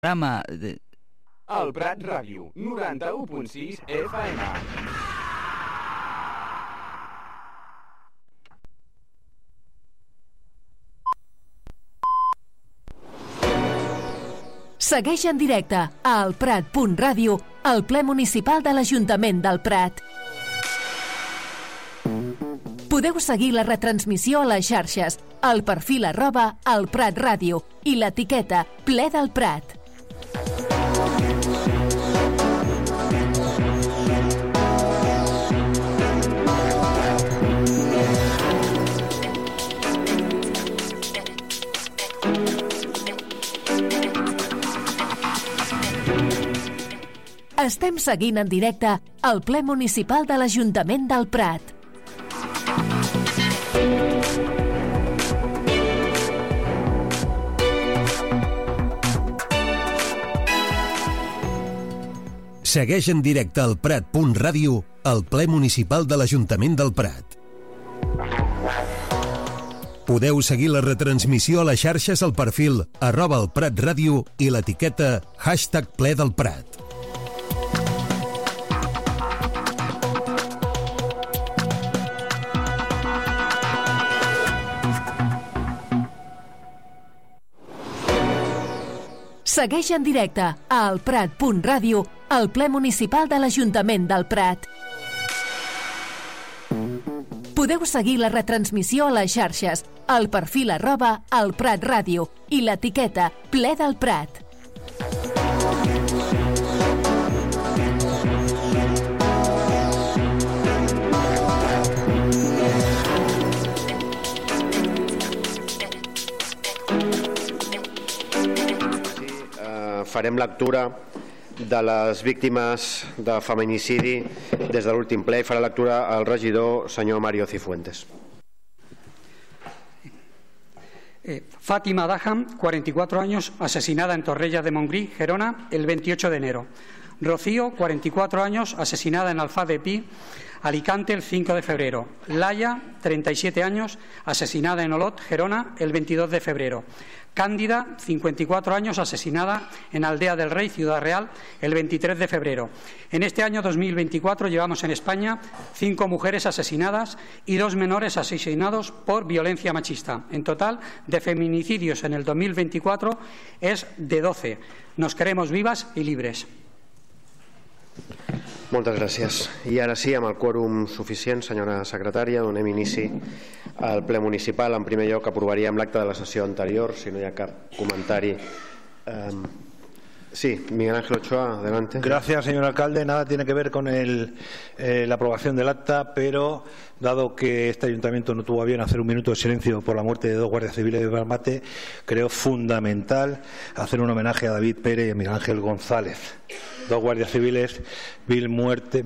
programa El Prat Ràdio, 91.6 FM. Segueix en directe a elprat.ràdio el ple municipal de l'Ajuntament del Prat. Podeu seguir la retransmissió a les xarxes, al perfil @elpratràdio i l'etiqueta Ple del Prat. Estem seguint en directe el ple municipal de l'Ajuntament del Prat. Segueix en directe al Prat.ràdio el ple municipal de l'Ajuntament del Prat. Podeu seguir la retransmissió a les xarxes al perfil @elpratràdio i l'etiqueta #PleDelPrat. Segueix en directe a elprat.ràdio el ple municipal de l'Ajuntament del Prat. Podeu seguir la retransmissió a les xarxes, al perfil @elpratràdio i l'etiqueta Ple del Prat. Farem lectura de les víctimes de feminicidi des de l'últim ple i farà lectura el regidor senyor Mario Cifuentes. Fátima Daham, 44 años, asesinada en Torrella de Montgrí, Gerona, el 28 de enero. Rocío, 44 años, asesinada en Alfaz de Pi, Alicante, el 5 de febrero. Laia, 37 años, asesinada en Olot, Gerona, el 22 de febrero. Cándida, 54 años, asesinada en Aldea del Rey, Ciudad Real, el 23 de febrero. En este año 2024 llevamos en España 5 mujeres asesinadas y 2 menores asesinados por violencia machista. En total, de feminicidios en el 2024 es de 12. Nos queremos vivas i libres. Moltes gràcies. I ara sí, amb el quòrum suficient, senyora secretària, donem inici al ple municipal. En primer lloc, aprovaríem l'acte de la sessió anterior, si no hi ha cap comentari. Sí, Miguel Ángel Ochoa, adelante. Gracias, señor alcalde. Nada tiene que ver con la aprobación del acta, pero dado que este ayuntamiento no tuvo a bien hacer un minuto de silencio por la muerte de 2 guardias civiles de Barbate, creo fundamental hacer un homenaje a David Pérez y a Miguel Ángel González. 2 guardias civiles vilmente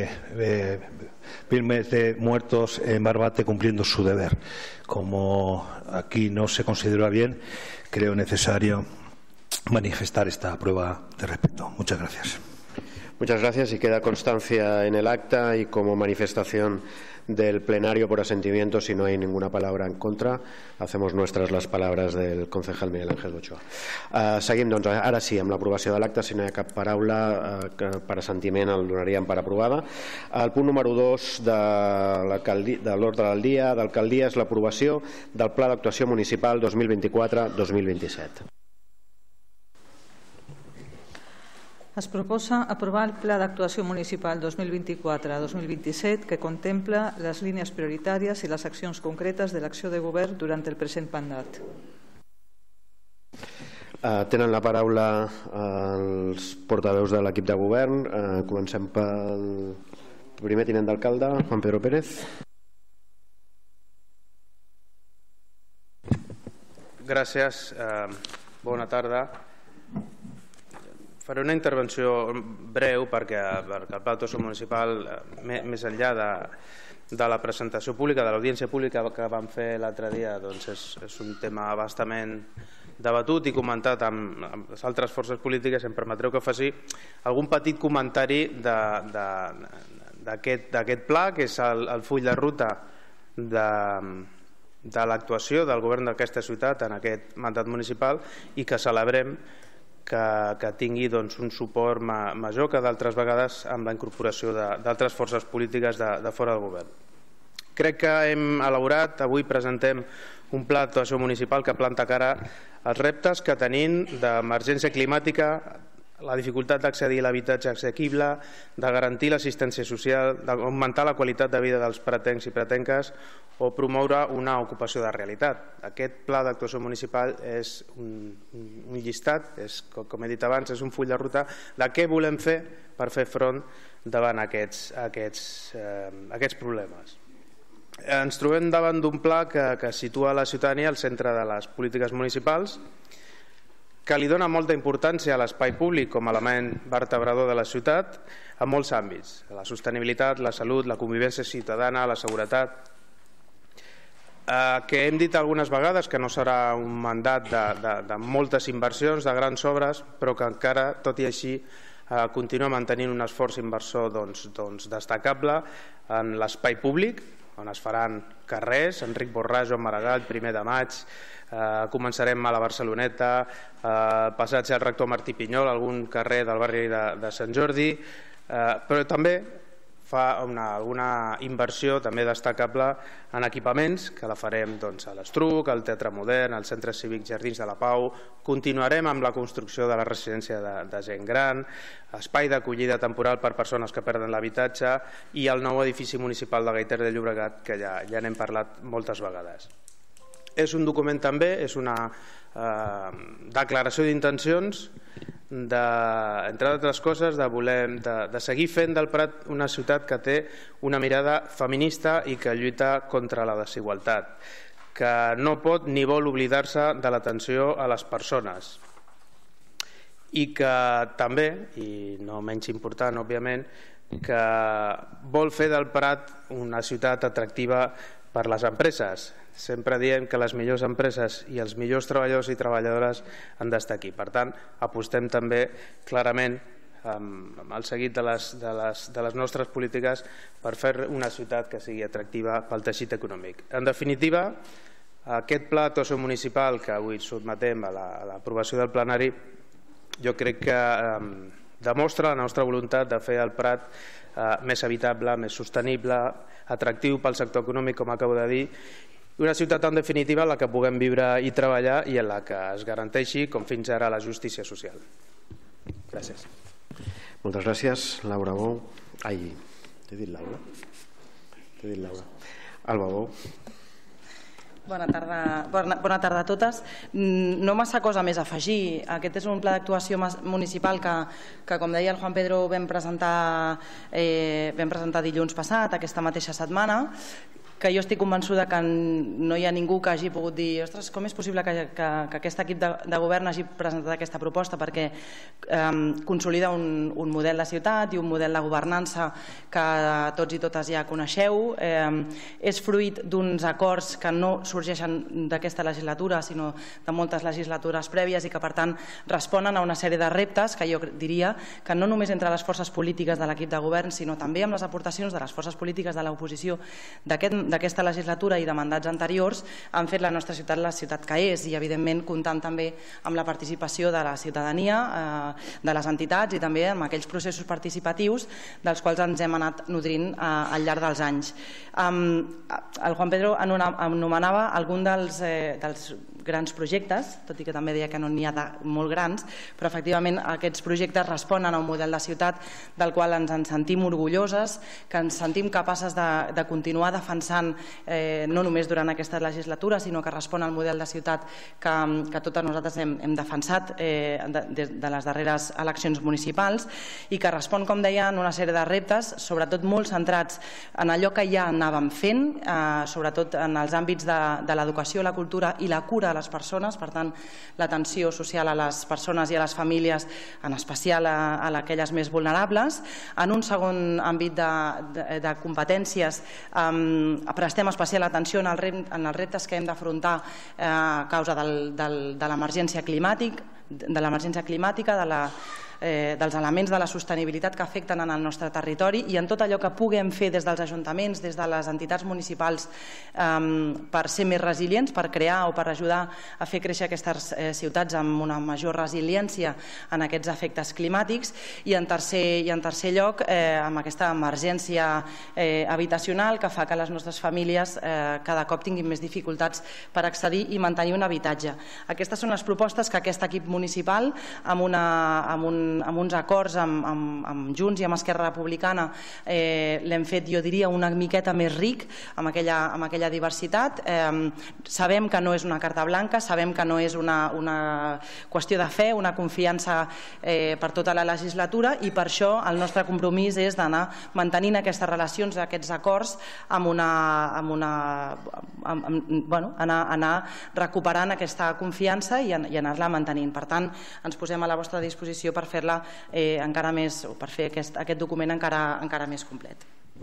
muertos en Barbate cumpliendo su deber. Como aquí no se consideró bien, creo necesario manifestar esta prueba de respeto. Muchas gracias. Muchas gracias y queda constancia en el acta y como manifestación del plenario por asentimiento, si no hay ninguna palabra en contra, hacemos nuestras las palabras del concejal Miguel Ángel Ochoa. Seguim, doncs, ara sí, amb l'aprovació de l'acte, si no hi ha cap paraula per assentiment el donaríem per aprovada. El punt número 2 de l'ordre del dia d'alcaldia és l'aprovació del Pla d'Actuació Municipal 2024-2027. Es proposa aprovar el Pla d'Actuació Municipal 2024-2027 que contempla les línies prioritàries i les accions concretes de l'acció de govern durant el present mandat. Tenen la paraula els portaveus de l'equip de govern. Comencem pel primer tinent d'alcalde, Juan Pedro Pérez. Gràcies. Bona tarda. Faré una intervenció breu perquè el Pla d'Actuació Municipal, més enllà de la presentació pública, de l'audiència pública que vam fer l'altre dia, doncs és un tema bastament debatut i comentat amb les altres forces polítiques. Em permetreu que faci algun petit comentari d'aquest pla, que és el full de ruta de l'actuació del govern d'aquesta ciutat en aquest mandat municipal i que celebrem que tingui un suport major que d'altres vegades amb la incorporació d'altres forces polítiques de fora del govern. Crec que hem elaborat, avui presentem un pla d'actuació municipal que planta cara als reptes que tenim d'emergència climàtica, la dificultat d'accedir a l'habitatge assequible, de garantir l'assistència social, d'augmentar la qualitat de vida dels pretencs i pretenques o promoure una ocupació de realitat. Aquest pla d'actuació municipal és un llistat, com he dit abans, és un full de ruta de què volem fer per fer front davant aquests problemes. Ens trobem davant d'un pla que situa la ciutadania al centre de les polítiques municipals, que li dona molta importància a l'espai públic com a element vertebrador de la ciutat en molts àmbits: la sostenibilitat, la salut, la convivència ciutadana, la seguretat. Que hem dit algunes vegades que no serà un mandat de moltes inversions, de grans obres, però que encara, tot i així, continua mantenint un esforç inversor destacable en l'espai públic, on es faran carrers, Enric Borràs, Joan Maragall, 1 de maig, començarem a la Barceloneta, passatge al rector Martí Pinyol, algun carrer del barri de Sant Jordi, però també fa alguna inversió també destacable en equipaments, que la farem a l'Estruc, al Teatre Modern, al Centre Cívic Jardins de la Pau. Continuarem amb la construcció de la residència de gent gran, espai d'acollida temporal per persones que perden l'habitatge i el nou edifici municipal de Gaiter de Llobregat, que ja n'hem parlat moltes vegades. És un document també, és una declaració d'intencions, entre altres coses, de seguir fent del Prat una ciutat que té una mirada feminista i que lluita contra la desigualtat, que no pot ni vol oblidar-se de l'atenció a les persones i que també, i no menys important òbviament, que vol fer del Prat una ciutat atractiva per les empreses. Sempre diem que les millors empreses i els millors treballadors i treballadores han d'estar aquí. Per tant, apostem també clarament amb el seguit de les nostres polítiques per fer una ciutat que sigui atractiva pel teixit econòmic. En definitiva, aquest pla d'actuació municipal que avui sotmetem a l'aprovació del plenari, jo crec que demostra la nostra voluntat de fer el Prat més habitable, més sostenible, atractiu pel sector econòmic, com acabo de dir, una ciutat en definitiva en la que puguem viure i treballar i en la que es garanteixi, com fins ara, la justícia social. Gràcies. Moltes gràcies, Laura Bou. Ai, t'he dit Laura? T'he dit Laura. Alba Bou. Bona tarda a totes. No massa cosa més a afegir. Aquest és un pla d'actuació municipal que, com deia el Juan Pedro, vam presentar dilluns passat, aquesta mateixa setmana, que jo estic convençuda que no hi ha ningú que hagi pogut dir ostres, com és possible que aquest equip de govern hagi presentat aquesta proposta, perquè consolida un model de ciutat i un model de governança que tots i totes ja coneixeu. És fruit d'uns acords que no sorgeixen d'aquesta legislatura, sinó de moltes legislatures prèvies i que, per tant, responen a una sèrie de reptes que jo diria que no només entre les forces polítiques de l'equip de govern, sinó també amb les aportacions de les forces polítiques de l'oposició d'aquesta legislatura i de mandats anteriors han fet la nostra ciutat la ciutat que és, i evidentment comptant també amb la participació de la ciutadania, de les entitats i també amb aquells processos participatius dels quals ens hem anat nodrint al llarg dels anys. El Juan Pedro anomenava algun dels grans projectes, tot i que també deia que no n'hi ha de molt grans, però efectivament aquests projectes responen a un model de ciutat del qual ens en sentim orgulloses, que ens sentim capaces de continuar defensant no només durant aquesta legislatura, sinó que respon al model de ciutat que totes nosaltres hem defensat de les darreres eleccions municipals i que respon, com deia, en una sèrie de reptes, sobretot molt centrats en allò que ja anàvem fent, sobretot en els àmbits de l'educació, la cultura i la cura de les persones, per tant, l'atenció social a les persones i a les famílies, en especial a aquelles més vulnerables. En un segon àmbit de competències, prestem especial atenció en els reptes que hem d'afrontar a causa de l'emergència climàtica, de dels elements de la sostenibilitat que afecten en el nostre territori i en tot allò que puguem fer des dels ajuntaments, des de les entitats municipals per ser més resilients, per crear o per ajudar a fer créixer aquestes ciutats amb una major resiliència en aquests efectes climàtics i en tercer lloc amb aquesta emergència habitacional que fa que les nostres famílies cada cop tinguin més dificultats per accedir i mantenir un habitatge. Aquestes són les propostes que aquest equip municipal amb uns acords amb Junts i amb Esquerra Republicana l'hem fet, jo diria, una miqueta més ric amb aquella diversitat. Sabem que no és una carta blanca, sabem que no és una qüestió de fe, una confiança per tota la legislatura i per això el nostre compromís és d'anar mantenint aquestes relacions, aquests acords, anar recuperant aquesta confiança i anar-la mantenint. Per tant, ens posem a la vostra disposició per fer-la encara més, o per fer aquest document encara més complet.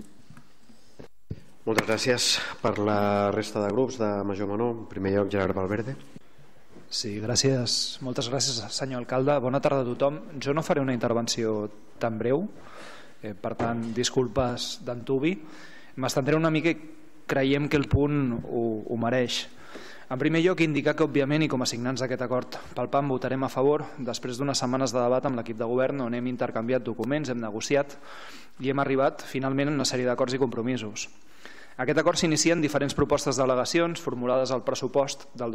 Moltes gràcies. Per la resta de grups de Major Menor, en primer lloc Gerard Valverde. Sí, gràcies. Moltes gràcies, senyor alcalde. Bona tarda a tothom. Jo no faré una intervenció tan breu, per tant, disculpes d'antuvi. M'estendré una mica i creiem que el punt ho mereix. En primer lloc, indicar que, òbviament, i com a signants d'aquest acord pel PAM, votarem a favor després d'unes setmanes de debat amb l'equip de govern on hem intercanviat documents, hem negociat i hem arribat finalment a una sèrie d'acords i compromisos. Aquest acord s'inicia en diferents propostes d'al·legacions formulades al pressupost del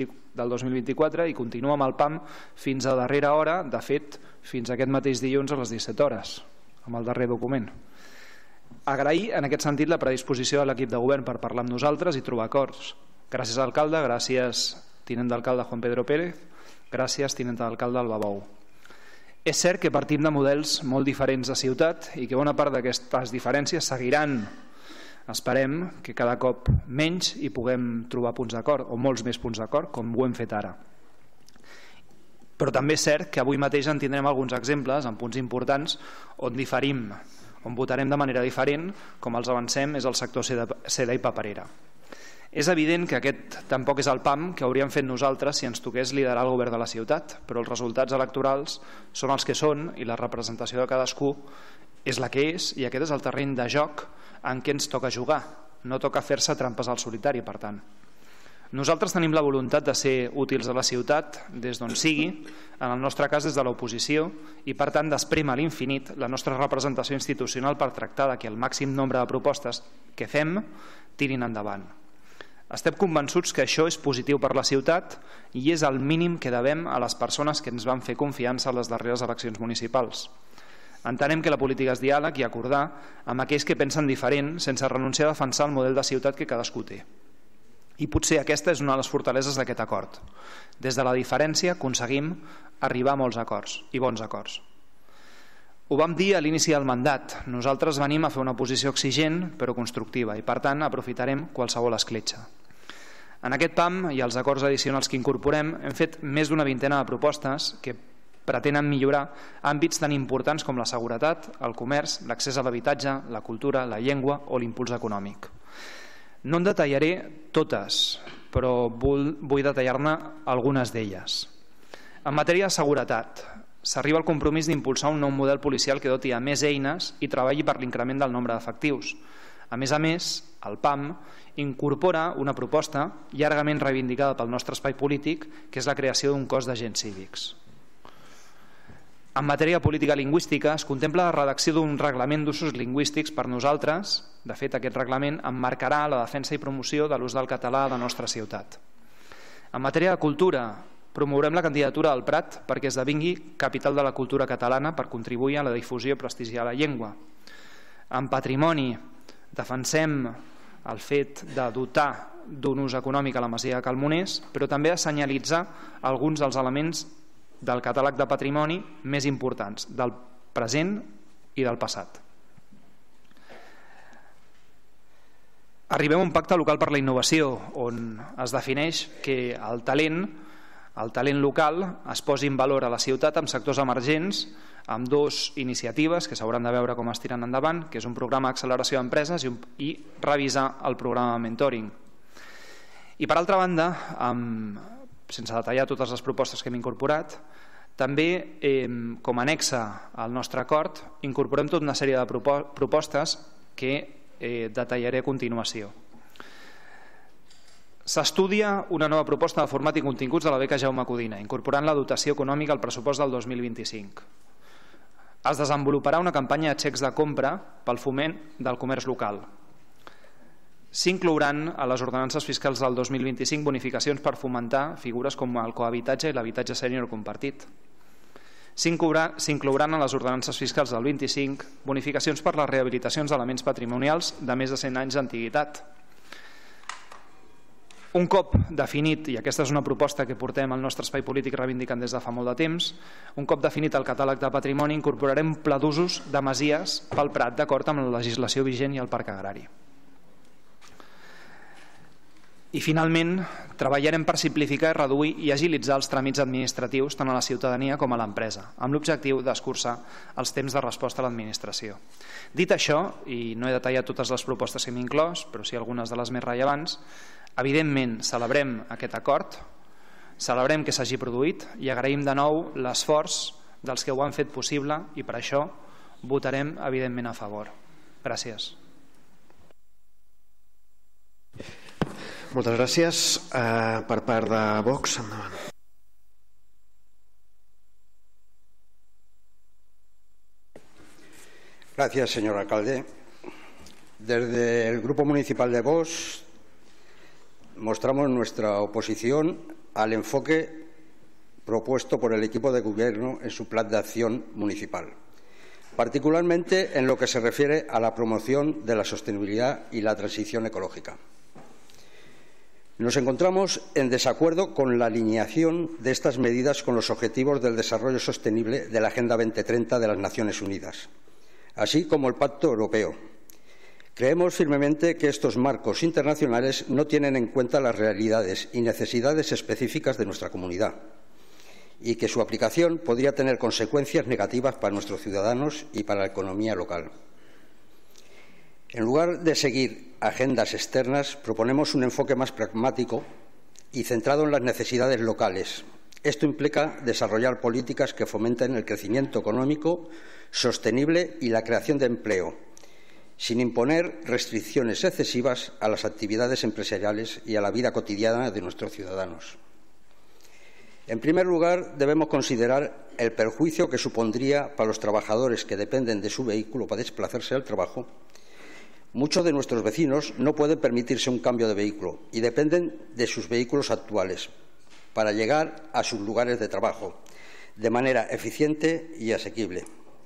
2024 i continua amb el PAM fins a darrera hora, de fet, fins aquest mateix dilluns a les 17 hores, amb el darrer document. Agrair, en aquest sentit, la predisposició de l'equip de govern per parlar amb nosaltres i trobar acords. Gràcies, alcalde, gràcies, tinent d'alcalde Juan Pedro Pérez, gràcies, tinent d'alcalde Alba Bou. És cert que partim de models molt diferents de ciutat i que bona part d'aquestes diferències seguiran. Esperem que cada cop menys hi puguem trobar punts d'acord, o molts més punts d'acord, com ho hem fet ara. Però també és cert que avui mateix en tindrem alguns exemples en punts importants on diferim, on votarem de manera diferent, com els avancem, és el sector seda i paperera. És evident que aquest tampoc és el PAM que hauríem fet nosaltres si ens toqués liderar el govern de la ciutat, però els resultats electorals són els que són i la representació de cadascú és la que és i aquest és el terreny de joc en què ens toca jugar. No toca fer-se trampes al solitari, per tant. Nosaltres tenim la voluntat de ser útils a la ciutat des d'on sigui, en el nostre cas des de l'oposició, i per tant d'esprémer a l'infinit la nostra representació institucional per tractar que el màxim nombre de propostes que fem tirin endavant. Estem convençuts que això és positiu per la ciutat i és el mínim que devem a les persones que ens van fer confiança a les darreres eleccions municipals. Entenem que la política és diàleg i acordar amb aquells que pensen diferent sense renunciar a defensar el model de ciutat que cadascú té. I potser aquesta és una de les fortaleses d'aquest acord. Des de la diferència aconseguim arribar a molts acords i bons acords. Ho vam dir a l'inici del mandat. Nosaltres venim a fer una posició exigent però constructiva i per tant aprofitarem qualsevol escletxa. En aquest PAM i els acords addicionals que incorporem hem fet més d'una vintena de propostes que pretenen millorar àmbits tan importants com la seguretat, el comerç, l'accés a l'habitatge, la cultura, la llengua o l'impuls econòmic. No en detallaré totes, però vull detallar-ne algunes d'elles. En matèria de seguretat, s'arriba al compromís d'impulsar un nou model policial que doti a més eines i treballi per l'increment del nombre d'efectius. A més, el PAM incorpora una proposta llargament reivindicada pel nostre espai polític, que és la creació d'un cos d'agents cívics. En matèria de política lingüística, es contempla la redacció d'un reglament d'usos lingüístics per nosaltres. De fet, aquest reglament emmarcarà la defensa i promoció de l'ús del català a la nostra ciutat. En matèria de cultura, promourem la candidatura del Prat perquè esdevingui capital de la cultura catalana per contribuir a la difusió i prestigiar la llengua. En patrimoni, defensem el fet de dotar d'un ús econòmic a la masia de Calmoners, però també de senyalitzar alguns dels elements del catàleg de patrimoni més importants, del present i del passat. Arribem a un pacte local per la innovació, on es defineix que el talent local es posi en valor a la ciutat amb sectors emergents, amb dues iniciatives que s'hauran de veure com es tiren endavant, que és un programa d'acceleració d'empreses i revisar el programa de mentoring. I per altra banda, sense detallar totes les propostes que hem incorporat, També, com a anexe al nostre acord, incorporem tota una sèrie de propostes que detallaré a continuació. S'estudia una nova proposta de format i continguts de la beca Jaume Codina, incorporant la dotació econòmica al pressupost del 2025. Es desenvoluparà una campanya de xecs de compra pel foment del comerç local. S'inclouran a les ordenances fiscals del 2025 bonificacions per fomentar figures com el cohabitatge i l'habitatge sènior compartit. S'inclouran a les ordenances fiscals del 25 bonificacions per les rehabilitacions d'elements patrimonials de més de 100 anys d'antiguitat. Un cop definit, i aquesta és una proposta que portem al nostre espai polític reivindicant des de fa molt de temps, un cop definit el catàleg de patrimoni, incorporarem pla d'usos de masies pel Prat d'acord amb la legislació vigent i el parc agrari. I finalment, treballarem per simplificar, reduir i agilitzar els tràmits administratius tant a la ciutadania com a l'empresa, amb l'objectiu d'escurçar els temps de resposta a l'administració. Dit això, i no he detallat totes les propostes que hem inclòs, però sí algunes de les més rellevants, evidentment celebrem aquest acord, celebrem que s'hagi produït i agraïm de nou l'esforç dels que ho han fet possible i per això votarem evidentment a favor. Gràcies. Moltes gràcies. Per part de Vox, endavant. Gracias, señor alcalde. Desde el Grupo Municipal de Vox mostramos nuestra oposición al enfoque propuesto por el equipo de gobierno en su plan de acción municipal, particularmente en lo que se refiere a la promoción de la sostenibilidad y la transición ecológica. Nos encontramos en desacuerdo con la alineación de estas medidas con los objetivos del desarrollo sostenible de la Agenda 2030 de las Naciones Unidas, así como el Pacto Europeo. Creemos firmemente que estos marcos internacionales no tienen en cuenta las realidades y necesidades específicas de nuestra comunidad y que su aplicación podría tener consecuencias negativas para nuestros ciudadanos y para la economía local. En lugar de seguir agendas externas, proponemos un enfoque más pragmático y centrado en las necesidades locales. Esto implica desarrollar políticas que fomenten el crecimiento económico sostenible y la creación de empleo, sin imponer restricciones excesivas a las actividades empresariales y a la vida cotidiana de nuestros ciudadanos. En primer lugar, debemos considerar el perjuicio que supondría para los trabajadores que dependen de su vehículo para desplazarse al trabajo. Muchos de nuestros vecinos no pueden permitirse un cambio de vehículo y dependen de sus vehículos actuales para llegar a sus lugares de trabajo de manera eficiente y asequible.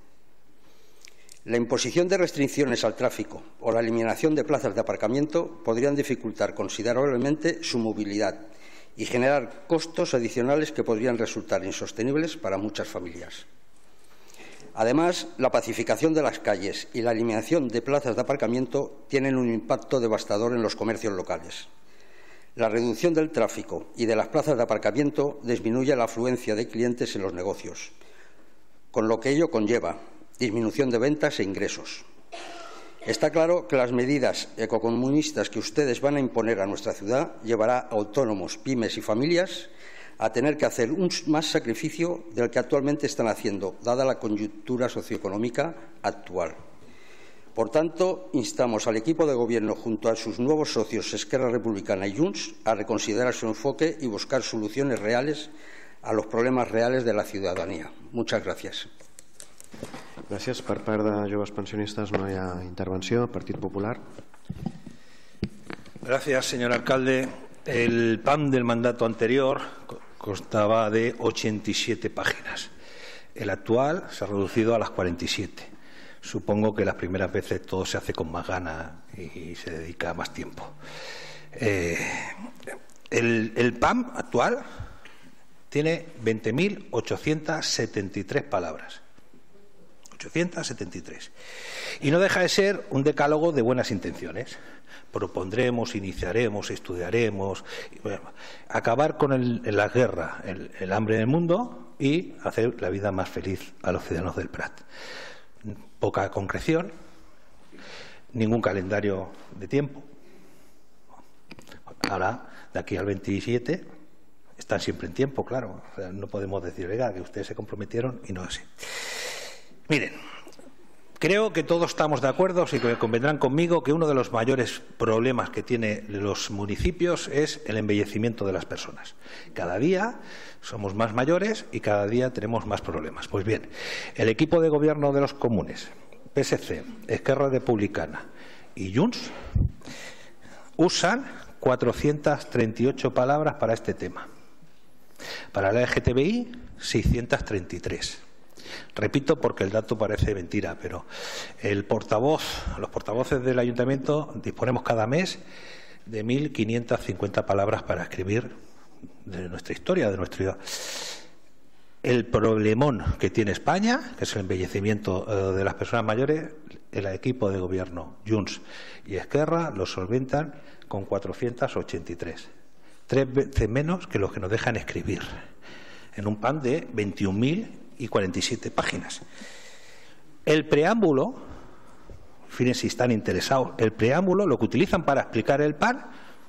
La imposición de restricciones al tráfico o la eliminación de plazas de aparcamiento podrían dificultar considerablemente su movilidad y generar costos adicionales que podrían resultar insostenibles para muchas familias. Además, la pacificación de las calles y la eliminación de plazas de aparcamiento tienen un impacto devastador en los comercios locales. La reducción del tráfico y de las plazas de aparcamiento disminuye la afluencia de clientes en los negocios, con lo que ello conlleva disminución de ventas e ingresos. Está claro que las medidas ecocomunistas que ustedes van a imponer a nuestra ciudad llevará a autónomos, pymes y familias a tener que hacer un más sacrificio del que actualmente están haciendo, dada la coyuntura socioeconómica actual. Por tanto, instamos al equipo de Gobierno, junto a sus nuevos socios Esquerra Republicana y Junts, a reconsiderar su enfoque y buscar soluciones reales a los problemas reales de la ciudadanía. Muchas gracias. Gràcies. Per part de Joves Pensionistes no hi ha intervenció. Partit Popular. Gracias, señor alcalde. El PAM del mandato anterior constaba de 87 páginas. El actual se ha reducido a las 47. Supongo que las primeras veces todo se hace con más ganas y se dedica más tiempo. El PAM actual tiene 20.873 palabras. 873. Y no deja de ser un decálogo de buenas intenciones. Propondremos, iniciaremos, estudiaremos, acabar con la guerra, el hambre del mundo y hacer la vida más feliz a los ciudadanos del Prat. Poca concreción, ningún calendario de tiempo. Ahora, de aquí al 27, Están siempre en tiempo, claro. O sea, no podemos decir, oiga, que ustedes se comprometieron y no así. Miren, creo que todos estamos de acuerdo y que convendrán conmigo que uno de los mayores problemas que tienen los municipios es el embellecimiento de las personas. Cada día somos más mayores y cada día tenemos más problemas. Pues bien, el equipo de gobierno de los comunes, PSC, Esquerra Republicana y Junts, usan 438 palabras para este tema. Para la LGTBI, 633. Repito porque el dato parece mentira, pero los portavoces del ayuntamiento disponemos cada mes de 1.550 palabras para escribir de nuestra historia, de nuestra vida. El problemón que tiene España, que es el embellecimiento de las personas mayores, el equipo de gobierno, Junts y Esquerra, lo solventan con 483. 3 veces menos que los que nos dejan escribir, en un PAN de 21.047 páginas. El preámbulo, fíjense si están interesados, el preámbulo, lo que utilizan para explicar el PAN,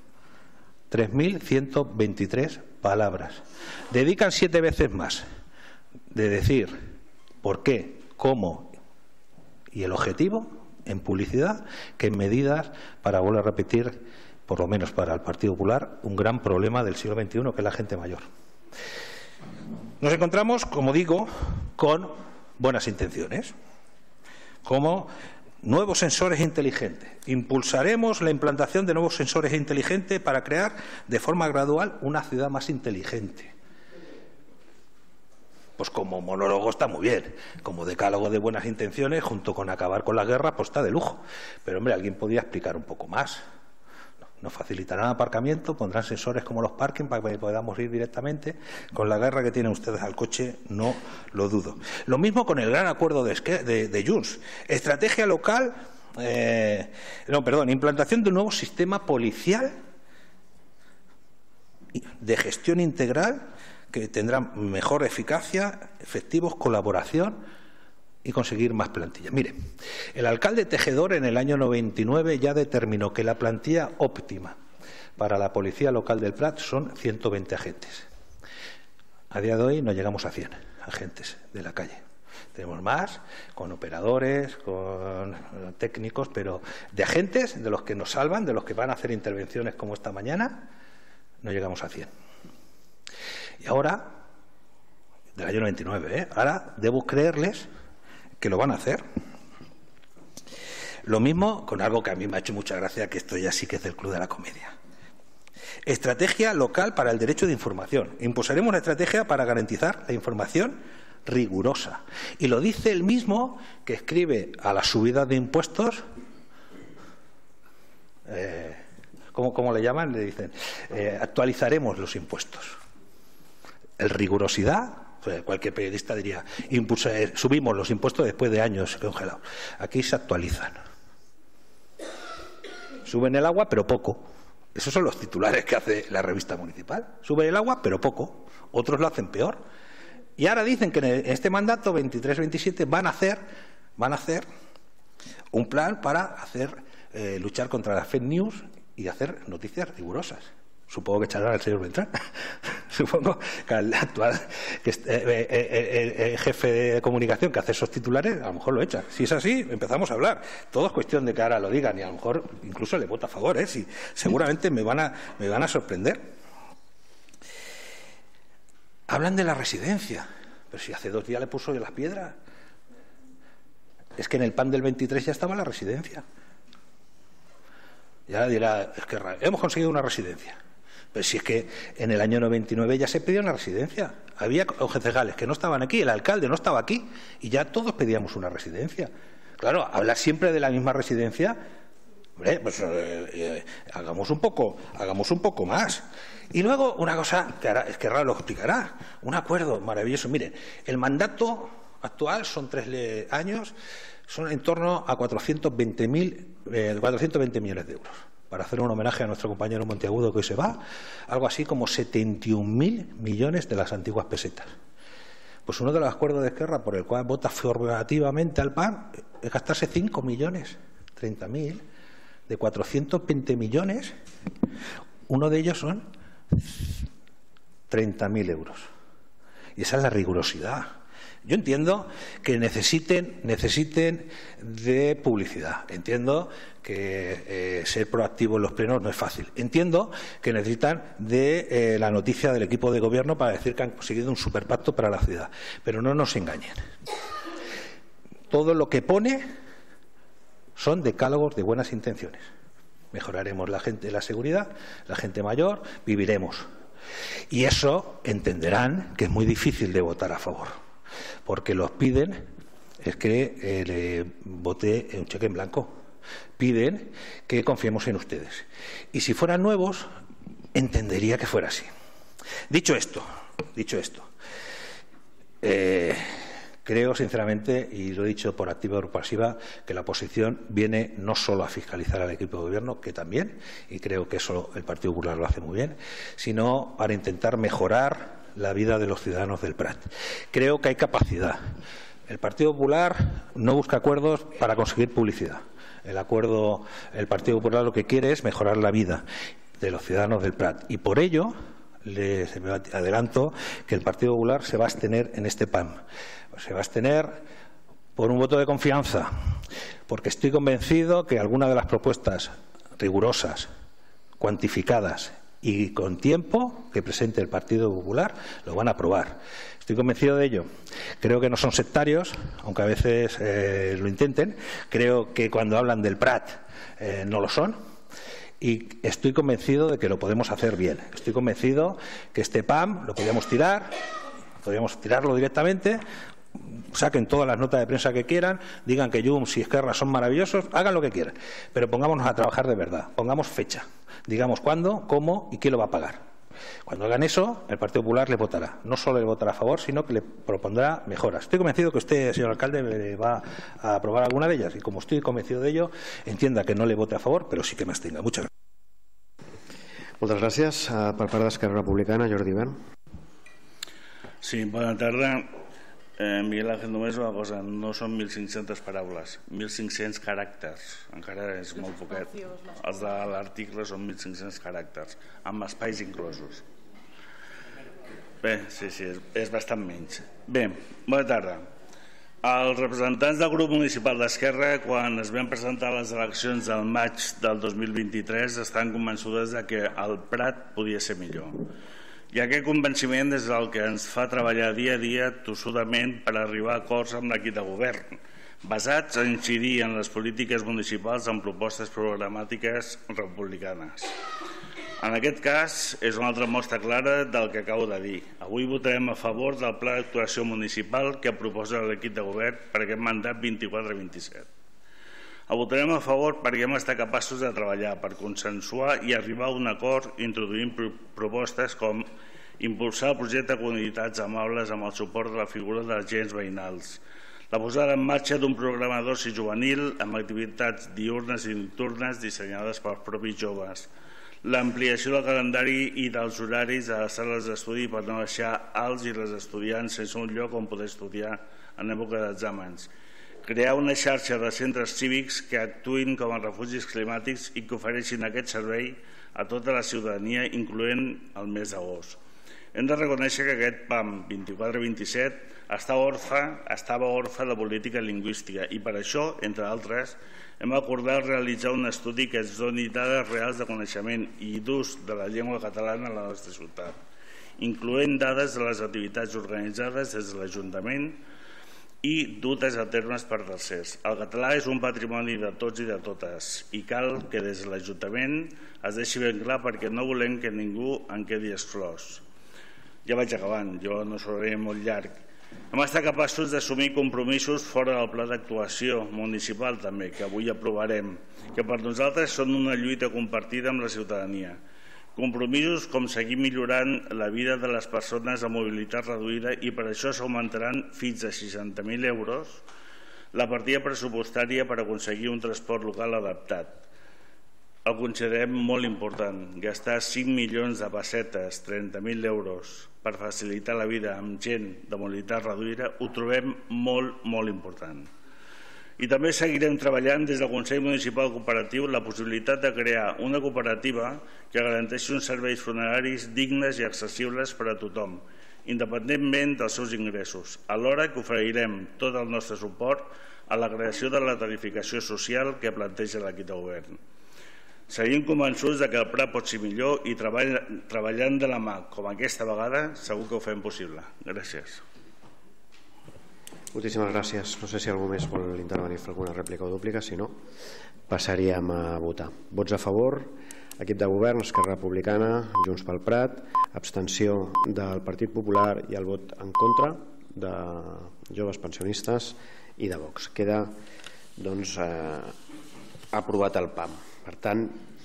3.123 palabras. Dedican 7 veces más de decir por qué, cómo y el objetivo en publicidad que en medidas para volver a repetir, por lo menos para el Partido Popular, un gran problema del siglo XXI, que es la gente mayor. Nos encontramos, como digo, con buenas intenciones, como nuevos sensores inteligentes. Impulsaremos la implantación de nuevos sensores inteligentes para crear de forma gradual una ciudad más inteligente. Pues como monólogo está muy bien, como decálogo de buenas intenciones, junto con acabar con la guerra, pues está de lujo. Pero, hombre, alguien podría explicar un poco más. Nos facilitarán aparcamiento, pondrán sensores como los parking para que podamos ir directamente. Con la guerra que tienen ustedes al coche, no lo dudo. Lo mismo con el gran acuerdo de Junts. Estrategia local, implantación de un nuevo sistema policial de gestión integral que tendrá mejor eficacia, efectivos, colaboración y conseguir más plantillas. Mire, el alcalde Tejedor en el año 99 ya determinó que la plantilla óptima para la policía local del Prat son 120 agentes. A día de hoy no llegamos a 100 agentes de la calle. Tenemos más, con operadores, con técnicos, pero de agentes, de los que nos salvan, de los que van a hacer intervenciones como esta mañana, no llegamos a 100. Y ahora, del año 99, ahora debo creerles que lo van a hacer. Lo mismo con algo que a mí me ha hecho mucha gracia, que esto ya sí que es del Club de la Comedia. Estrategia local para el derecho de información. Impulsaremos una estrategia para garantizar la información rigurosa. Y lo dice el mismo que escribe a la subida de impuestos. ¿Cómo le llaman? Le dicen, actualizaremos los impuestos. El rigurosidad. Cualquier periodista diría, subimos los impuestos después de años congelados. Aquí se actualizan. Suben el agua, pero poco. Esos son los titulares que hace la revista municipal. Suben el agua, pero poco. Otros lo hacen peor. Y ahora dicen que en este mandato 23-27 van a hacer un plan para luchar contra las fake news y hacer noticias rigurosas. Supongo que echarán al señor Beltrán. Supongo que al actual jefe de comunicación que hace esos titulares, a lo mejor lo echa. Si es así, empezamos a hablar. Todo es cuestión de que ahora lo digan y a lo mejor incluso le voto a favor, ¿eh? Si, seguramente me van a sorprender. Hablan de la residencia. Pero si hace 2 días le puso de las piedras. Es que en el PAN del 23 ya estaba la residencia. Ya dirá, es que hemos conseguido una residencia. Pero si es que en el año 99 ya se pedía una residencia. Había concejales que no estaban aquí, el alcalde no estaba aquí, y ya todos pedíamos una residencia. Claro, hablar siempre de la misma residencia, hombre, pues hagamos un poco más. Y luego una cosa que es que Esquerra lo explicará, un acuerdo maravilloso. Mire, el mandato actual son 3 años, son en torno a 420 millones de euros. Para hacer un homenaje a nuestro compañero Monteagudo, que hoy se va, algo así como 71.000 millones de las antiguas pesetas. Pues uno de los acuerdos de Esquerra por el cual vota afirmativamente al PAN es gastarse 5 millones, 30.000, de 420 millones. Uno de ellos son 30.000 euros. Y esa es la rigurosidad. Yo entiendo que necesiten de publicidad. Entiendo que ser proactivo en los plenos no es fácil. Entiendo que necesitan de la noticia del equipo de gobierno para decir que han conseguido un superpacto para la ciudad. Pero no nos engañen. Todo lo que pone son decálogos de buenas intenciones. Mejoraremos la seguridad, la gente mayor, viviremos. Y eso entenderán que es muy difícil de votar a favor, porque los piden es que le vote un cheque en blanco. Piden que confiemos en ustedes. Y si fueran nuevos, entendería que fuera así. Dicho esto, creo sinceramente, y lo he dicho por activa o por pasiva, que la oposición viene no solo a fiscalizar al equipo de gobierno, que también, y creo que eso el Partido Popular lo hace muy bien, sino para intentar mejorar la vida de los ciudadanos del Prat. Creo que hay capacidad. El Partido Popular no busca acuerdos para conseguir publicidad. El Partido Popular lo que quiere es mejorar la vida de los ciudadanos del Prat. Y por ello, les adelanto que el Partido Popular se va a abstener en este PAM. Se va a abstener por un voto de confianza, porque estoy convencido que algunas de las propuestas rigurosas, cuantificadas y con tiempo que presente el Partido Popular lo van a aprobar. Estoy convencido de ello. Creo que no son sectarios, aunque a veces lo intenten. Creo que cuando hablan del Prat no lo son. Y estoy convencido de que lo podemos hacer bien. Estoy convencido que este PAM lo podríamos tirarlo directamente. Saquen todas las notas de prensa que quieran, digan que Junts y Esquerra son maravillosos, hagan lo que quieran, pero pongámonos a trabajar de verdad, pongamos fecha, digamos cuándo, cómo y quién lo va a pagar. Cuando hagan eso, el Partido Popular le votará, no solo le votará a favor, sino que le propondrá mejoras. Estoy convencido que usted, señor alcalde, va a aprobar alguna de ellas, y como estoy convencido de ello, entienda que no le vote a favor, pero sí que me abstenga. Muchas gracias. Moltes gràcies. Per part d'Esquerra Republicana, Jordi Ben. Sí, bona tarda. Miguel Ángel, només una cosa, no són 1.500 paraules, 1.500 caràcters, encara és molt poquet. Els de l'article són 1.500 caràcters, amb espais inclosos. Bé, sí, és bastant menys. Bé, bona tarda. Els representants del grup municipal d'Esquerra, quan es van presentar les eleccions del maig del 2023, estan convençudes que el Prat podia ser millor. I aquest convenciment és el que ens fa treballar dia a dia tossudament per arribar a acords amb l'equip de govern, basats en incidir en les polítiques municipals amb propostes programàtiques republicanes. En aquest cas, és una altra mostra clara del que acabo de dir. Avui votarem a favor del pla d'actuació municipal que proposa l'equip de govern per aquest mandat 24-27. El votarem a favor perquè hem estat capaços de treballar per consensuar i arribar a un acord introduint propostes com impulsar el projecte de comunitats amables amb el suport de la figura dels agents veïnals, la posada en marxa d'un programa d'oci juvenil amb activitats diürnes i nocturnes dissenyades pels propis joves, l'ampliació del calendari i dels horaris a les sales d'estudi per no deixar els i les estudiants sense un lloc on poder estudiar en època d'exàmens, crear una xarxa de centres cívics que actuïn com a refugis climàtics i que ofereixin aquest servei a tota la ciutadania, incloent el mes d'agost. Hem de reconèixer que aquest PAM 24-27 estava orfe de política lingüística i per això, entre altres, hem acordat realitzar un estudi que ens doni dades reals de coneixement i d'ús de la llengua catalana a la nostra ciutat, incloent dades de les activitats organitzades des de l'Ajuntament i dutes a termes per tercers. El català és un patrimoni de tots i de totes i cal que des de l'Ajuntament es deixi ben clar perquè no volem que ningú en quedi exclòs. Ja vaig acabant, jo no seré molt llarg. Hem estat capaços d'assumir compromisos fora del pla d'actuació municipal també, que avui aprovarem, que per nosaltres són una lluita compartida amb la ciutadania. Compromisos com seguir millorant la vida de les persones amb mobilitat reduïda i per això s'augmentaran fins a 60.000 euros la partida pressupostària per aconseguir un transport local adaptat. El considerem molt important. Gastar 5 milions de pessetes, 30.000 euros, per facilitar la vida amb gent de mobilitat reduïda ho trobem molt, molt important. I també seguirem treballant des del Consell Municipal Cooperatiu la possibilitat de crear una cooperativa que garanteixi uns serveis funeraris dignes i accessibles per a tothom, independentment dels seus ingressos, alhora que oferirem tot el nostre suport a la creació de la tarificació social que planteja l'equip de govern. Seguim convençuts que el Prat pot ser millor i treballant de la mà, com aquesta vegada, segur que ho fem possible. Gràcies. Moltíssimes gràcies. No sé si algú més vol intervenir per alguna rèplica o dúplica, si no, passaríem a votar. Vots a favor, equip de govern, Esquerra Republicana, Junts pel Prat, abstenció del Partit Popular i el vot en contra de Joves Pensionistes i de Vox. Queda doncs aprovat el PAM. Per tant,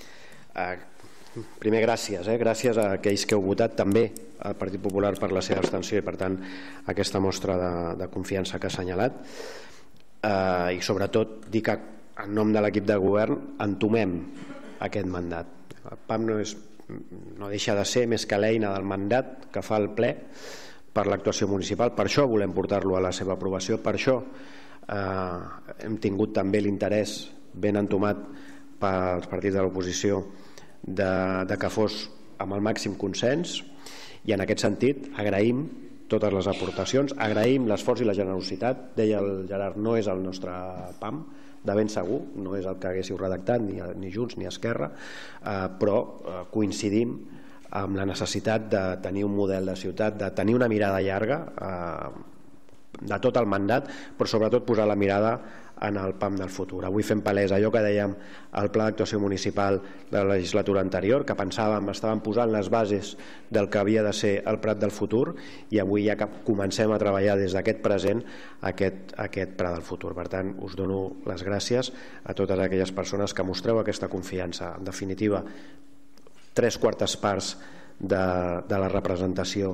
primer gràcies, gràcies a aquells que heu votat també al Partit Popular per la seva abstenció i per tant aquesta mostra de confiança que ha assenyalat, i sobretot dir que en nom de l'equip de govern entomem aquest mandat. El PAM no deixa de ser més que l'eina del mandat que fa el ple per l'actuació municipal. Per això volem portar-lo a la seva aprovació, per això hem tingut també l'interès ben entomat pels partits de l'oposició de que fos amb el màxim consens, i en aquest sentit agraïm totes les aportacions, agraïm l'esforç i la generositat. Deia el Gerard, no és el nostre PAM, de ben segur, no és el que haguéssiu redactat ni Junts ni Esquerra, però coincidim amb la necessitat de tenir un model de ciutat, de tenir una mirada llarga de tot el mandat, però sobretot posar la mirada en el PAM del futur. Avui fem palès allò que dèiem al Pla d'Actuació Municipal de la legislatura anterior, que estàvem posant les bases del que havia de ser el Prat del futur, i avui ja comencem a treballar des d'aquest present aquest Prat del futur. Per tant, us dono les gràcies a totes aquelles persones que mostreu aquesta confiança. En definitiva, 3/4 parts de la representació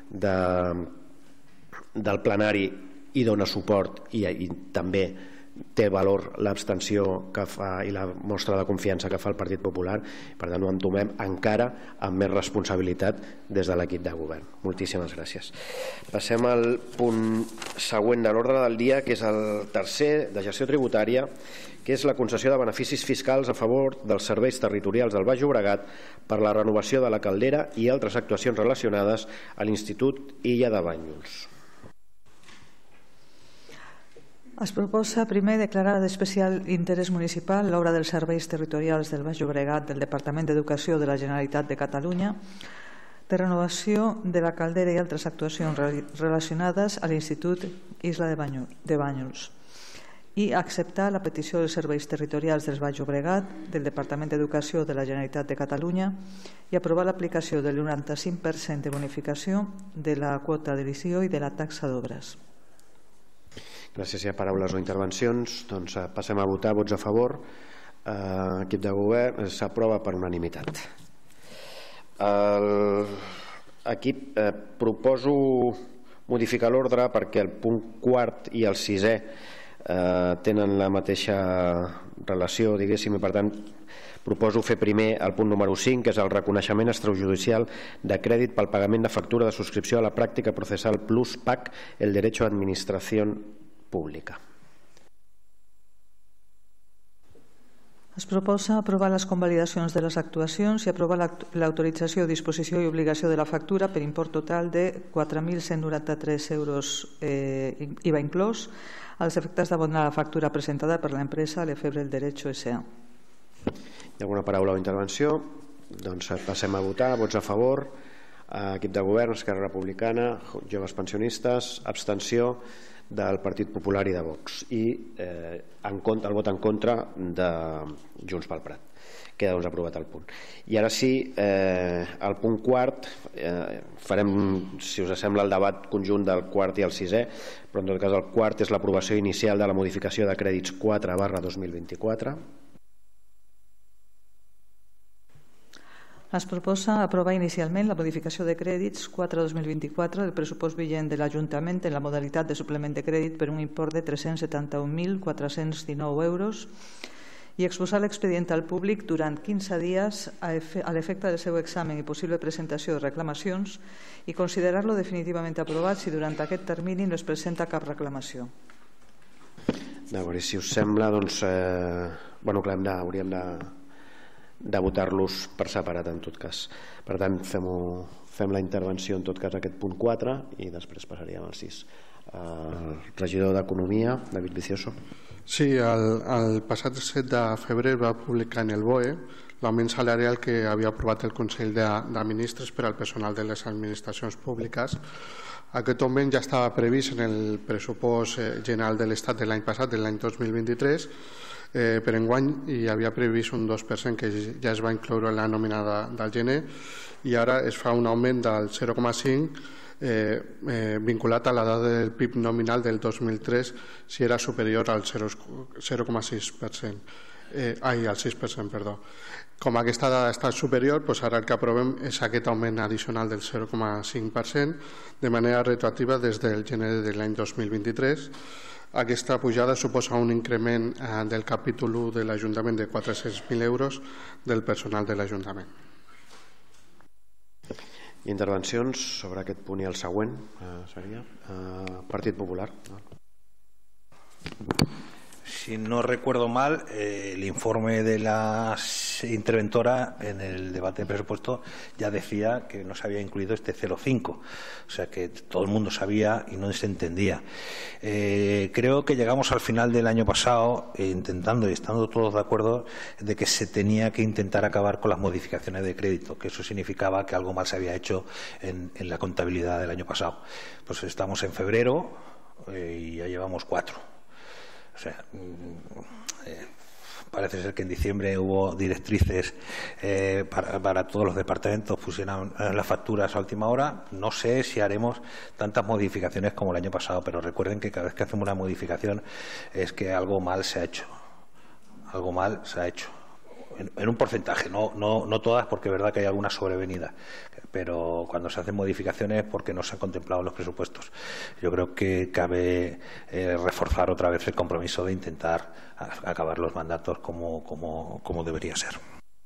del plenari hi dona suport, i també té valor l'abstenció que fa i la mostra de confiança que fa el Partit Popular. Per tant, ho entomem encara amb més responsabilitat des de l'equip de govern. Moltíssimes gràcies. Passem al punt següent de l'ordre del dia, que és el tercer, de gestió tributària, que és la concessió de beneficis fiscals a favor dels serveis territorials del Baix Llobregat per la renovació de la caldera i altres actuacions relacionades a l'Institut Illa de Banyuls. Es proposa primer declarar d'especial interès municipal l'obra dels serveis territorials del Baix Llobregat del Departament d'Educació de la Generalitat de Catalunya de renovació de la caldera i altres actuacions relacionades a l'Institut Isla de Banyuls, i acceptar la petició dels serveis territorials del Baix Llobregat del Departament d'Educació de la Generalitat de Catalunya i aprovar l'aplicació del 95% de bonificació de la quota d'edició i de la taxa d'obres. Gràcies. Si hi ha paraules o intervencions, doncs passem a votar. Vots a favor. Equip de govern, s'aprova per unanimitat. Equip, proposo modificar l'ordre perquè el punt quart i el sisè tenen la mateixa relació, diguéssim, i per tant proposo fer primer el punt número 5, que és el reconeixement extrajudicial de crèdit pel pagament de factura de subscripció a la pràctica processal plus PAC, el derecho a administración pública. Es proposa aprovar les convalidacions de les actuacions i aprovar l'autorització, disposició i obligació de la factura per import total de 4.193 euros IVA inclòs, als efectes d'abonar la factura presentada per l'empresa Lefebvre el Derecho S.A. Hi ha alguna paraula o intervenció? Doncs passem a votar. Vots a favor. Equip de govern, Esquerra Republicana, Joves Pensionistes, abstenció del Partit Popular i de Vox, i el vot en contra de Junts pel Prat. Queda doncs aprovat el punt. I ara sí, el punt quart, farem, si us sembla, el debat conjunt del quart i el sisè, però en tot cas el quart és l'aprovació inicial de la modificació de crèdits 4/2024. Es proposa aprovar inicialment la modificació de crèdits 4/2024 del pressupost vigent de l'Ajuntament en la modalitat de suplement de crèdit per un import de 371.419 euros i exposar l'expedient al públic durant 15 dies a l'efecte del seu examen i possible presentació de reclamacions i considerar-lo definitivament aprovat si durant aquest termini no es presenta cap reclamació. D'acord, i si us sembla, doncs, hauríem de votar-los per separat en tot cas. Per tant, fem la intervenció en tot cas aquest punt 4 i després passaríem al 6. El regidor d'Economia, David Vicioso. Sí, el passat 7 de febrer va publicar en el BOE l'augment salarial que havia aprovat el Consell de Ministres per al personal de les administracions públiques. Aquest augment ja estava previst en el pressupost general de l'Estat de l'any passat, de l'any 2023, per enguany hi havia previst un 2% que ja es va incloure en la nòmina del gener i ara es fa un augment del 0,5 vinculat a la dada del PIB nominal del 2003 si era superior al 0,6%. Al 6%, perdó. Com aquesta dada està superior, ara el que aprovem és aquest augment addicional del 0,5% de manera retroactiva des del gener de l'any 2023. Aquesta pujada suposa un increment del capítol 1 de l'Ajuntament de 400.000 euros del personal de l'Ajuntament. Intervencions sobre aquest punt i el següent seria Partit Popular. Si no recuerdo mal, el informe de la interventora en el debate de presupuesto ya decía que no se había incluido este 0,5, o sea que todo el mundo sabía y no se entendía. Creo que llegamos al final del año pasado intentando y estando todos de acuerdo de que se tenía que intentar acabar con las modificaciones de crédito, que eso significaba que algo mal se había hecho en la contabilidad del año pasado. Pues estamos en febrero y ya llevamos 4. O sea, parece ser que en diciembre hubo directrices para todos los departamentos, pusieron las facturas a última hora. No sé si haremos tantas modificaciones como el año pasado, pero recuerden que cada vez que hacemos una modificación es que algo mal se ha hecho. Algo mal se ha hecho. En un porcentaje, no todas, porque es verdad que hay alguna sobrevenida, pero cuando se hacen modificaciones porque no se han contemplado los presupuestos. Yo creo que cabe reforzar otra vez el compromiso de intentar acabar los mandatos como debería ser.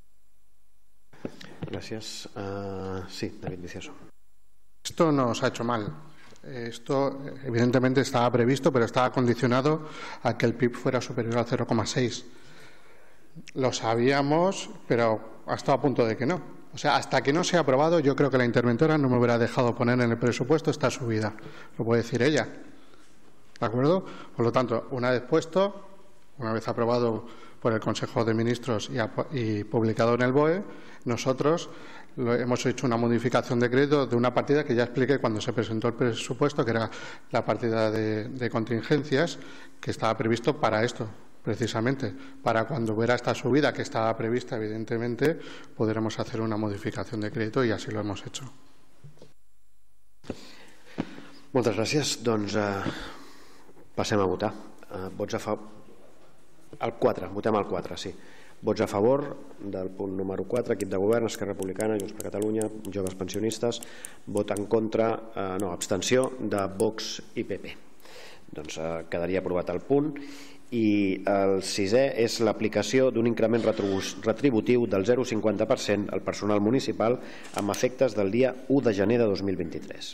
Gracias. Sí, David Vicioso. Esto no se ha hecho mal. Esto evidentemente estaba previsto, pero estaba condicionado a que el PIB fuera superior al 0,6. Lo sabíamos, pero ha estado a punto de que no. O sea, hasta que no se ha aprobado, yo creo que la interventora no me hubiera dejado poner en el presupuesto esta subida. Lo puede decir ella. ¿De acuerdo? Por lo tanto, una vez puesto, una vez aprobado por el Consejo de Ministros y publicado en el BOE, nosotros hemos hecho una modificación de crédito de una partida que ya expliqué cuando se presentó el presupuesto, que era la partida de contingencias, que estaba previsto para esto. Precisamente, para cuando hubiera esta subida que estaba prevista, evidentemente, podremos hacer una modificación de crédito i així lo hemos hecho. Moltes gràcies. Doncs passem a votar. Vots a favor... El 4, votem el 4, sí. Vots a favor del punt número 4, equip de govern, Esquerra Republicana, Junts per Catalunya, joves pensionistes. Vot en contra, abstenció de Vox i PP. Doncs quedaria aprovat el punt. I el 6è és l'aplicació d'un increment retributiu del 0,50% al personal municipal amb efectes del dia 1 de gener de 2023.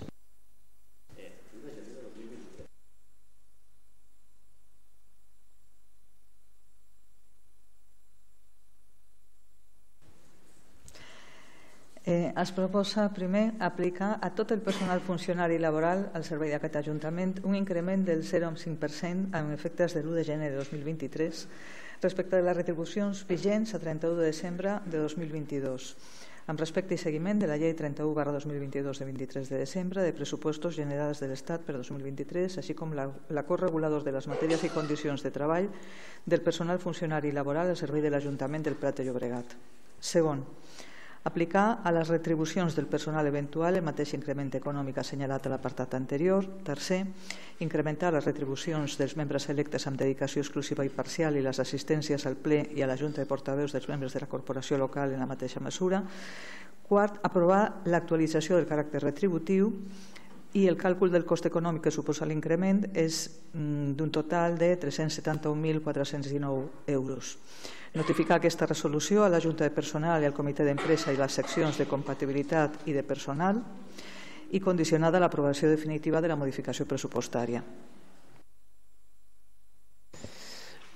Es proposa, primer, aplicar a tot el personal funcionari laboral al servei d'aquest Ajuntament un increment del 0,5% amb efectes de l'1 de gener de 2023 respecte de les retribucions vigents a 31 de desembre de 2022, amb respecte i seguiment de la Llei 31/2022 de 23 de desembre de pressupostos generals de l'Estat per 2023, així com l'acord regulador de les matèries i condicions de treball del personal funcionari laboral al servei de l'Ajuntament del Prat de Llobregat. Segon, aplicar a les retribucions del personal eventual el mateix increment econòmic assenyalat a l'apartat anterior. Tercer, incrementar les retribucions dels membres electes amb dedicació exclusiva i parcial i les assistències al ple i a la Junta de Portaveus dels membres de la corporació local en la mateixa mesura. Quart, aprovar l'actualització del caràcter retributiu i el càlcul del cost econòmic que suposa l'increment és d'un total de 371.419 euros. Notificar aquesta resolució a la Junta de Personal i al Comitè d'Empresa i les seccions de compatibilitat i de personal i condicionada a l'aprovació definitiva de la modificació pressupostària.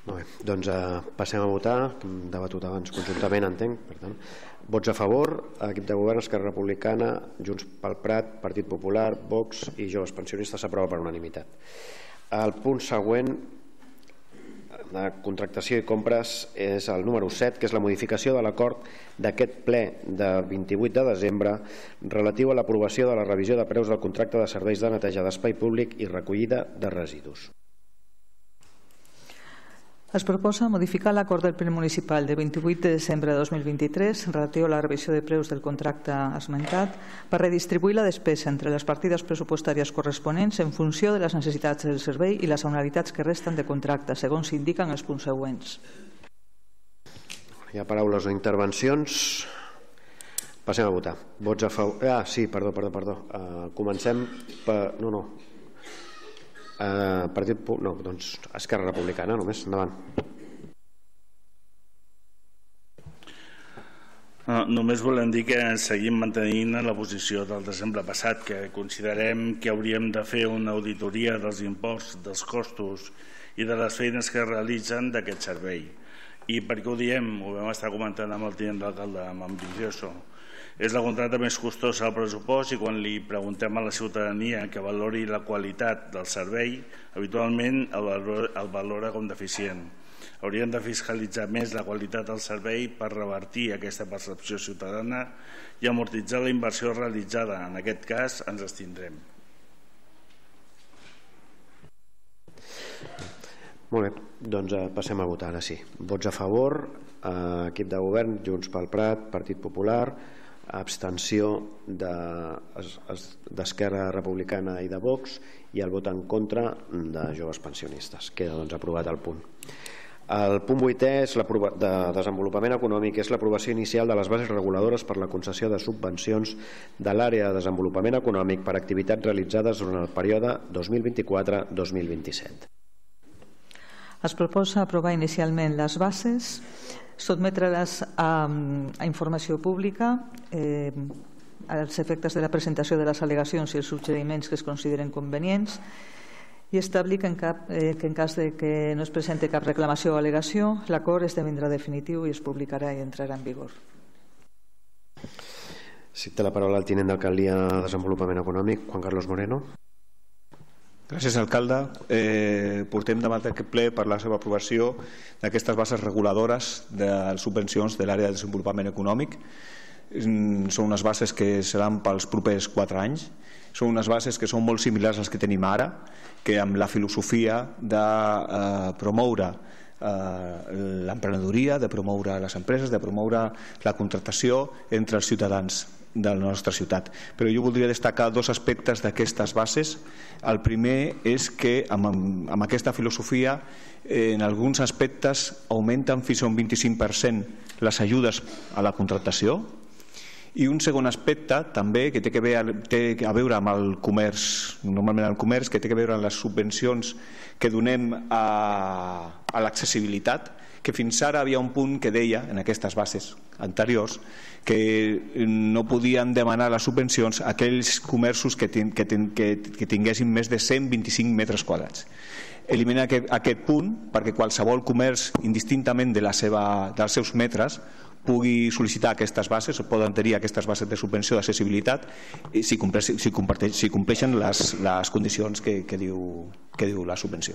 Molt bé, doncs passem a votar. Hem debatut abans conjuntament, entenc. Per tant, vots a favor, equip de govern, Esquerra Republicana, Junts pel Prat, Partit Popular, Vox i Joves Pensionistes s'aprova per unanimitat. El punt següent de contractació i compres és el número 7, que és la modificació de l'acord d'aquest ple de 28 de desembre relatiu a l'aprovació de la revisió de preus del contracte de serveis de neteja d'espai públic i recollida de residus. Es proposa modificar l'acord del ple municipal de 28 de desembre de 2023 relatiu a la revisió de preus del contracte esmentat per redistribuir la despesa entre les partides pressupostàries corresponents en funció de les necessitats del servei i les anualitats que resten de contracte, segons s'indiquen els punts següents. Hi ha paraules o intervencions? Passem a votar. Vots a favor... sí, perdó. Comencem per... doncs Esquerra Republicana, només, endavant. Només volem dir que seguim mantenint la posició del desembre passat, que considerem que hauríem de fer una auditoria dels imports, dels costos i de les feines que es realitzen d'aquest servei. I per què ho diem? Ho vam estar comentant amb el tinent d'alcalde, amb Ambicioso. És la contracta més costosa al pressupost i quan li preguntem a la ciutadania que valori la qualitat del servei, habitualment el valora com deficient. Hauríem de fiscalitzar més la qualitat del servei per revertir aquesta percepció ciutadana i amortitzar la inversió realitzada. En aquest cas ens abstindrem. Molt bé, doncs passem a votar ara sí. Vots a favor, equip de govern, Junts pel Prat, Partit Popular, abstenció d'Esquerra Republicana i de Vox i el vot en contra de Joves Pensionistes. Queda doncs aprovat el punt. El punt 8è és de desenvolupament econòmic, és l'aprovació inicial de les bases reguladores per la concessió de subvencions de l'àrea de desenvolupament econòmic per activitats realitzades durant el període 2024-2027. Es proposa aprovar inicialment les bases, sotmetre-les a informació pública als efectes de la presentació de les al·legacions i els suggeriments que es consideren convenients i establir que en cas de que no es presenti cap reclamació o al·legació, l'acord esdevindrà definitiu i es publicarà i entrarà en vigor. Sí, té la paraula el tinent d'alcaldia de Desenvolupament Econòmic, Juan Carlos Moreno. Gràcies, alcalde. Portem davant d'aquest ple per la seva aprovació d'aquestes bases reguladores de les subvencions de l'àrea de desenvolupament econòmic. Són unes bases que seran pels propers 4 anys. Són unes bases que són molt similars a les que tenim ara, que amb la filosofia de promoure l'emprenedoria, de promoure les empreses, de promoure la contractació entre els ciutadans de la nostra ciutat. Però jo voldria destacar 2 aspectes d'aquestes bases. El primer és que amb aquesta filosofia en alguns aspectes augmenten fins a un 25% les ajudes a la contractació i un segon aspecte també que té a veure amb el comerç, normalment el comerç, que té a veure amb les subvencions que donem a l'accessibilitat, que fins ara havia un punt que deia en aquestes bases anteriors que no podien demanar les subvencions a aquells comerços que tinguessin més de 125 metres quadrats. Elimina aquest punt perquè qualsevol comerç, indistintament dels seus metres, pugui sol·licitar aquestes bases, o poden tenir aquestes bases de subvenció d'accessibilitat si compleixen les condicions que diu la subvenció.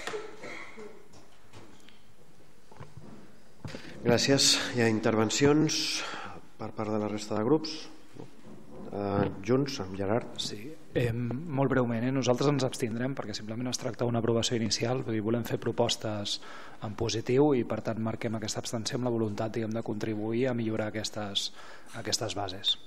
Gràcies. Hi ha intervencions per part de la resta de grups? Junts, amb Gerard. Sí, molt breument. Nosaltres ens abstindrem perquè simplement es tracta d'una aprovació inicial, volem fer propostes en positiu i per tant marquem aquesta abstenció amb la voluntat de contribuir a millorar aquestes bases.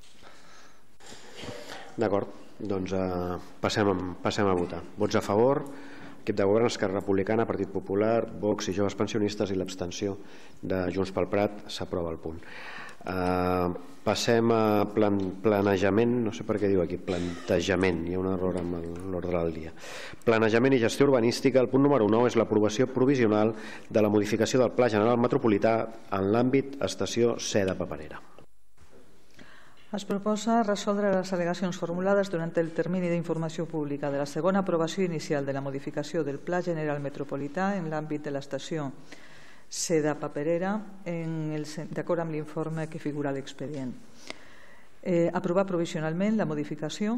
D'acord, doncs passem a votar. Vots a favor, equip de govern, Esquerra Republicana, Partit Popular, Vox i Joves Pensionistes i l'abstenció de Junts pel Prat. S'aprova el punt. Passem a planejament, no sé per què diu aquí plantejament, hi ha un error amb l'ordre del dia. Planejament i gestió urbanística. El punt número 9 és l'aprovació provisional de la modificació del Pla General Metropolità en l'àmbit estació C de Paperera. Es proposa resoldre les al·legacions formulades durant el termini d'informació pública de la segona aprovació inicial de la modificació del Pla General Metropolità en l'àmbit de l'estació Seda Paperera d'acord amb l'informe que figura a l'expedient. Aprovar provisionalment la modificació,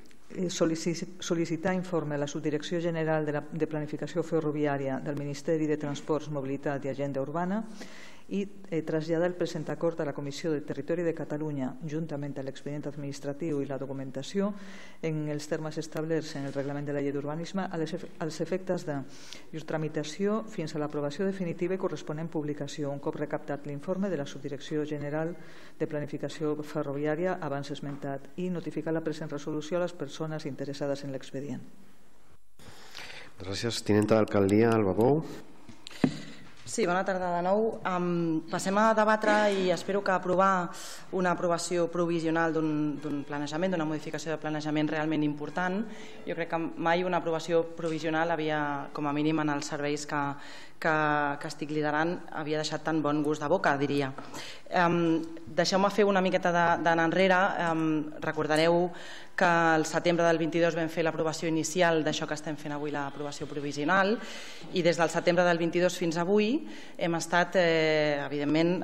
sol·licitar informe a la Subdirecció General de Planificació Ferroviària del Ministeri de Transports, Mobilitat i Agenda Urbana i traslladar el present acord a la Comissió de Territori de Catalunya, juntament amb l'expedient administratiu i la documentació, en els termes establerts en el Reglament de la Llei d'Urbanisme, als efectes de llur tramitació fins a l'aprovació definitiva i corresponent publicació, un cop recaptat l'informe de la Subdirecció General de Planificació Ferroviària abans esmentat, i notificar la present resolució a les persones interessades en l'expedient. Gràcies. Tinenta d'Alcaldia, Alba Bou. Sí, bona tarda de nou. Passem a debatre i espero que aprovar una aprovació provisional d'un planejament, d'una modificació de planejament realment important. Jo crec que mai una aprovació provisional havia, com a mínim en els serveis que estic liderant, havia deixat tan bon gust de boca, diria. Deixeu-me fer una miqueta d'anar enrere. Recordareu que al setembre del 22 vam fer l'aprovació inicial d'això que estem fent avui, l'aprovació provisional, i des del setembre del 22 fins avui hem estat, evidentment,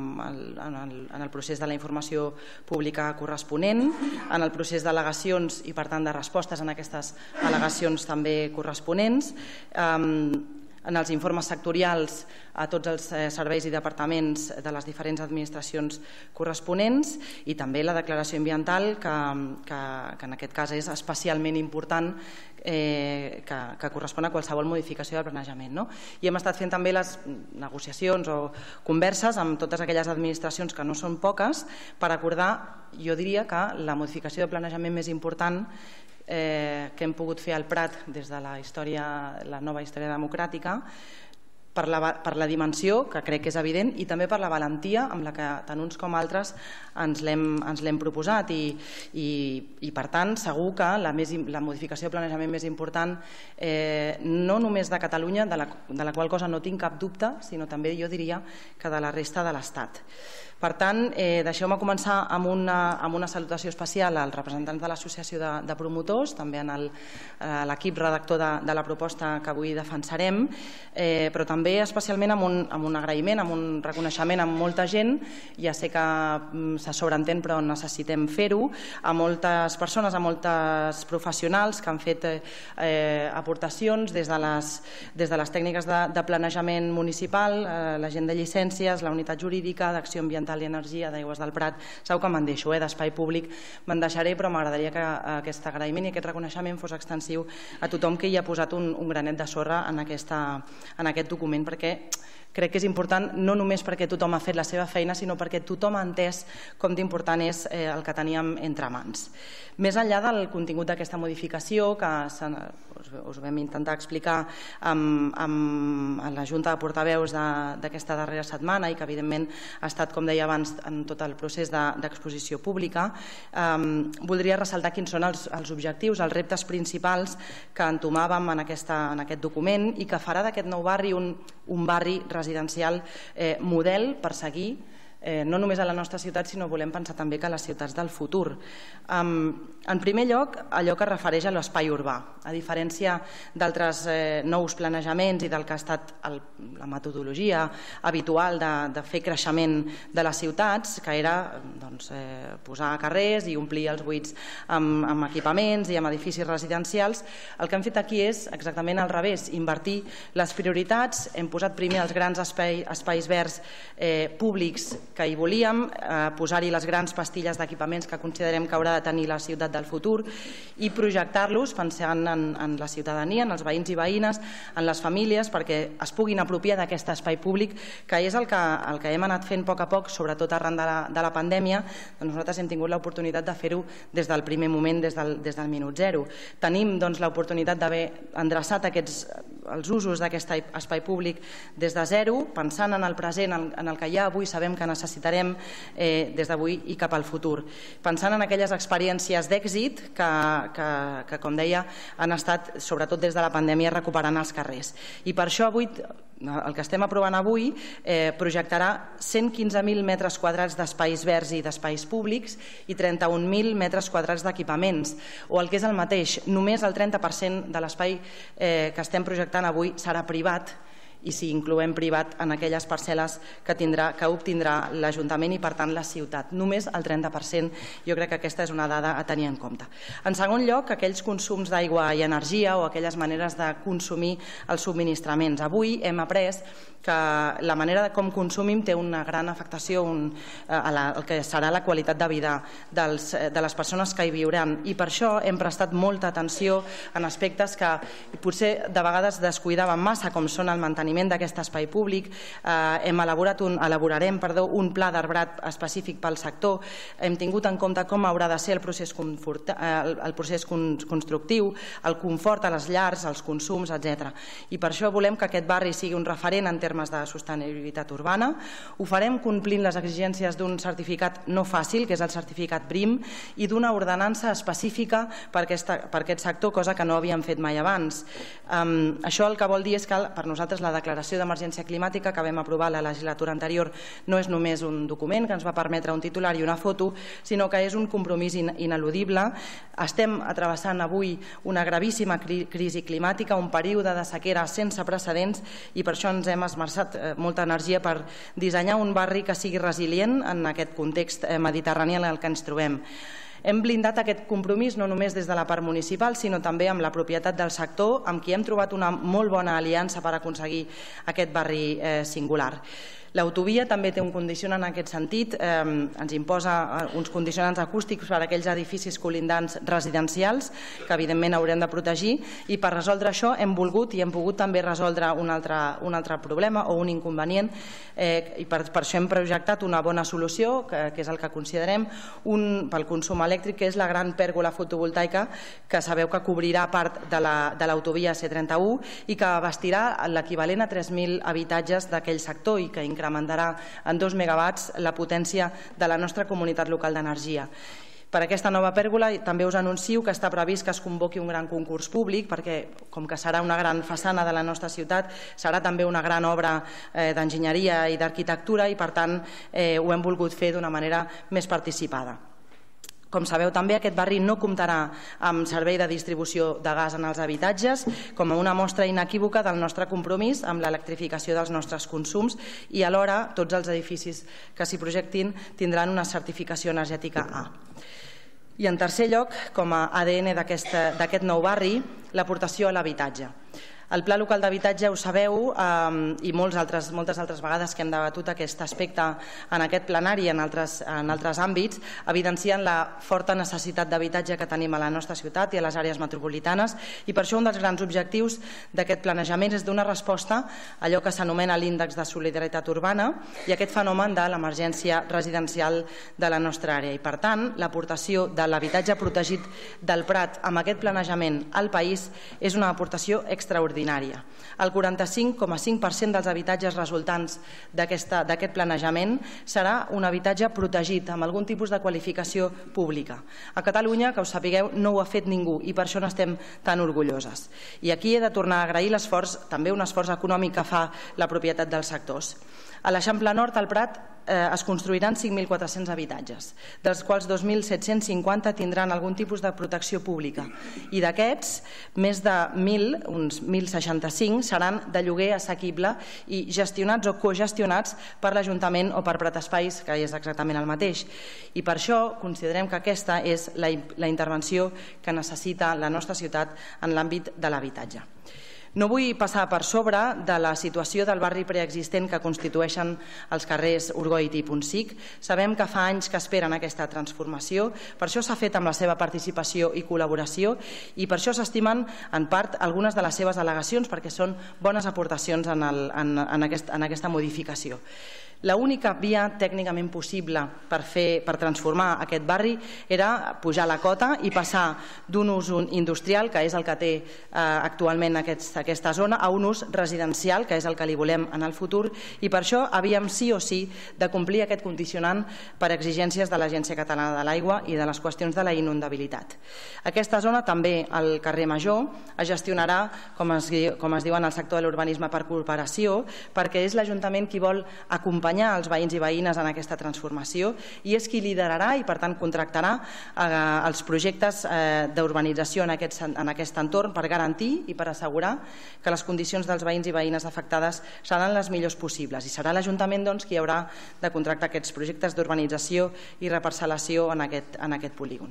en el procés de la informació pública corresponent, en el procés d'al·legacions i, per tant, de respostes en aquestes al·legacions també corresponents, en els informes sectorials a tots els serveis i departaments de les diferents administracions corresponents, i també la declaració ambiental, que en aquest cas és especialment important, que correspon a qualsevol modificació del planejament. I hem estat fent també les negociacions o converses amb totes aquelles administracions, que no són poques, per acordar, jo diria, que la modificació de planejament més important que hem pogut fer al Prat des de la nova història democràtica, per la dimensió, que crec que és evident, i també per la valentia amb la que tant uns com altres ens l'hem proposat, i per tant segur que la modificació de planejament més important, no només de Catalunya, de la qual cosa no tinc cap dubte, sinó també jo diria que de la resta de l'Estat. Per tant, deixeu-me començar amb una salutació especial als representants de l'Associació de Promotors, també a l'equip redactor de la proposta que avui defensarem, però també especialment amb un agraïment, amb un reconeixement a molta gent, ja sé que se sobreentén però necessitem fer-ho, a moltes persones, a moltes professionals que han fet aportacions des de les tècniques de planejament municipal, la gent de llicències, la unitat jurídica, d'acció ambiental i energia, d'Aigües del Prat. Sabeu que me'n deixo, d'espai públic me'n deixaré, però m'agradaria que aquest agraïment i aquest reconeixement fos extensiu a tothom que hi ha posat un granet de sorra en aquest document, perquè crec que és important no només perquè tothom ha fet la seva feina, sinó perquè tothom ha entès com d'important és el que teníem entre mans. Més enllà del contingut d'aquesta modificació, que us vam intentar explicar amb la Junta de Portaveus d'aquesta darrera setmana i que evidentment ha estat, com deia abans, en tot el procés d'exposició pública, voldria ressaltar quins són els objectius, els reptes principals que entomàvem en aquest document i que farà d'aquest nou barri un barri residencial model per seguir, no només a la nostra ciutat, sinó volem pensar també que a les ciutats del futur. En primer lloc, allò que es refereix a l'espai urbà. A diferència d'altres nous planejaments i del que ha estat la metodologia habitual de fer creixement de les ciutats, que era posar carrers i omplir els buits amb equipaments i amb edificis residencials, el que hem fet aquí és exactament al revés, invertir les prioritats. Hem posat primer els grans espais verds públics que hi volíem, posar-hi les grans pastilles d'equipaments que considerem que haurà de tenir la ciutat del futur i projectar-los pensant en la ciutadania, en els veïns i veïnes, en les famílies, perquè es puguin apropiar d'aquest espai públic, que és el que hem anat fent a poc a poc, sobretot arran de la pandèmia. Nosaltres hem tingut l'oportunitat de fer-ho des del primer moment, des del minut zero. Tenim l'oportunitat d'haver endreçat els usos d'aquest espai públic des de zero, pensant en el present, en el que ja avui sabem que necessitem necessitarem des d'avui i cap al futur. Pensant en aquelles experiències d'èxit que, com deia, han estat, sobretot des de la pandèmia, recuperant els carrers. I per això avui el que estem aprovant avui projectarà 115.000 metres quadrats d'espais verds i d'espais públics i 31.000 metres quadrats d'equipaments, o el que és el mateix, només el 30% de l'espai que estem projectant avui serà privat, i si incloem privat en aquelles parcel·les que obtindrà l'Ajuntament i per tant la ciutat. Només el 30%, jo crec que aquesta és una dada a tenir en compte. En segon lloc, aquells consums d'aigua i energia o aquelles maneres de consumir els subministraments. Avui hem après que la manera com consumim té una gran afectació al que serà la qualitat de vida de les persones que hi viuran, i per això hem prestat molta atenció en aspectes que potser de vegades descuidàvem massa, com són el manteniment d'aquest espai públic. Elaborarem un pla d'arbrat específic pel sector. Hem tingut en compte com haurà de ser el procés constructiu, el confort a les llars, els consums, etc. I per això volem que aquest barri sigui un referent en termes de sostenibilitat urbana. Ho farem complint les exigències d'un certificat no fàcil, que és el certificat BRIM, i d'una ordenança específica per aquest sector, cosa que no havíem fet mai abans. Això el que vol dir és que per nosaltres la declaració d'emergència climàtica que vam aprovar la legislatura anterior no és només un document que ens va permetre un titular i una foto, sinó que és un compromís ineludible. Estem travessant avui una gravíssima crisi climàtica, un període de sequera sense precedents, i per això ens hem esmerçat molta energia per dissenyar un barri que sigui resilient en aquest context mediterrani en el que ens trobem. Hem blindat aquest compromís no només des de la part municipal, sinó també amb la propietat del sector, amb qui hem trobat una molt bona aliança per aconseguir aquest barri singular. L'autovia també té un condicionant en aquest sentit, ens imposa uns condicionants acústics per a aquells edificis colindants residencials que evidentment haurem de protegir, i per resoldre això hem volgut i hem pogut també resoldre un altre problema o un inconvenient, i per això hem projectat una bona solució, que és el que considerem pel consum elèctric, que és la gran pèrgola fotovoltaica que sabeu que cobrirà part de l'autovia C31 i que abastirà l'equivalent a 3.000 habitatges d'aquell sector i que incrementarà en 2 megawatts la potència de la nostra comunitat local d'energia. Per aquesta nova pèrgola també us anuncio que està previst que es convoqui un gran concurs públic, perquè com que serà una gran façana de la nostra ciutat, serà també una gran obra d'enginyeria i d'arquitectura, i per tant ho hem volgut fer d'una manera més participada. Com sabeu, també aquest barri no comptarà amb servei de distribució de gas en els habitatges, com a una mostra inequívoca del nostre compromís amb l'electrificació dels nostres consums, i alhora tots els edificis que s'hi projectin tindran una certificació energètica A. I en tercer lloc, com a ADN d'aquest nou barri, l'aportació a l'habitatge. El Pla Local d'Habitatge, ho sabeu, i moltes altres vegades que hem debatut aquest aspecte en aquest plenari i en altres àmbits, evidencien la forta necessitat d'habitatge que tenim a la nostra ciutat i a les àrees metropolitanes, i per això un dels grans objectius d'aquest planejament és donar resposta a allò que s'anomena l'índex de solidaritat urbana i aquest fenomen de l'emergència residencial de la nostra àrea. I per tant, l'aportació de l'habitatge protegit del Prat amb aquest planejament al país és una aportació extraordinària. El 45,5% dels habitatges resultants d'aquest planejament serà un habitatge protegit amb algun tipus de qualificació pública. A Catalunya, que ho sapigueu, no ho ha fet ningú i per això n'estem tan orgulloses. I aquí he de tornar a agrair l'esforç, també un esforç econòmic que fa la propietat dels sectors. A l'Eixample Nord, al Prat, es construiran 5.400 habitatges, dels quals 2.750 tindran algun tipus de protecció pública. I d'aquests, més de 1.000, uns 1.065, seran de lloguer assequible i gestionats o cogestionats per l'Ajuntament o per Prat Espais, que és exactament el mateix. I per això considerem que aquesta és la intervenció que necessita la nostra ciutat en l'àmbit de l'habitatge. No vull passar per sobre de la situació del barri preexistent que constitueixen els carrers Orgoit i Pontsic. Sabem que fa anys que esperen aquesta transformació, per això s'ha fet amb la seva participació i col·laboració i per això s'estimen en part algunes de les seves al·legacions perquè són bones aportacions en aquesta modificació. L'única via tècnicament possible per transformar aquest barri era pujar la cota i passar d'un ús industrial, que és el que té actualment aquest aquesta zona a un ús residencial, que és el que li volem en el futur, i per això havíem sí o sí de complir aquest condicionant per exigències de l'Agència Catalana de l'Aigua i de les qüestions de la inundabilitat. Aquesta zona, també al carrer Major, es gestionarà, com es diu en el sector de l'urbanisme, per cooperació, perquè és l'Ajuntament qui vol acompanyar els veïns i veïnes en aquesta transformació i és qui liderarà i per tant contractarà els projectes d'urbanització en aquest entorn per garantir i per assegurar que les condicions dels veïns i veïnes afectades seran les millors possibles i serà l'Ajuntament qui haurà de contractar aquests projectes d'urbanització i reparcel·lació en aquest polígon.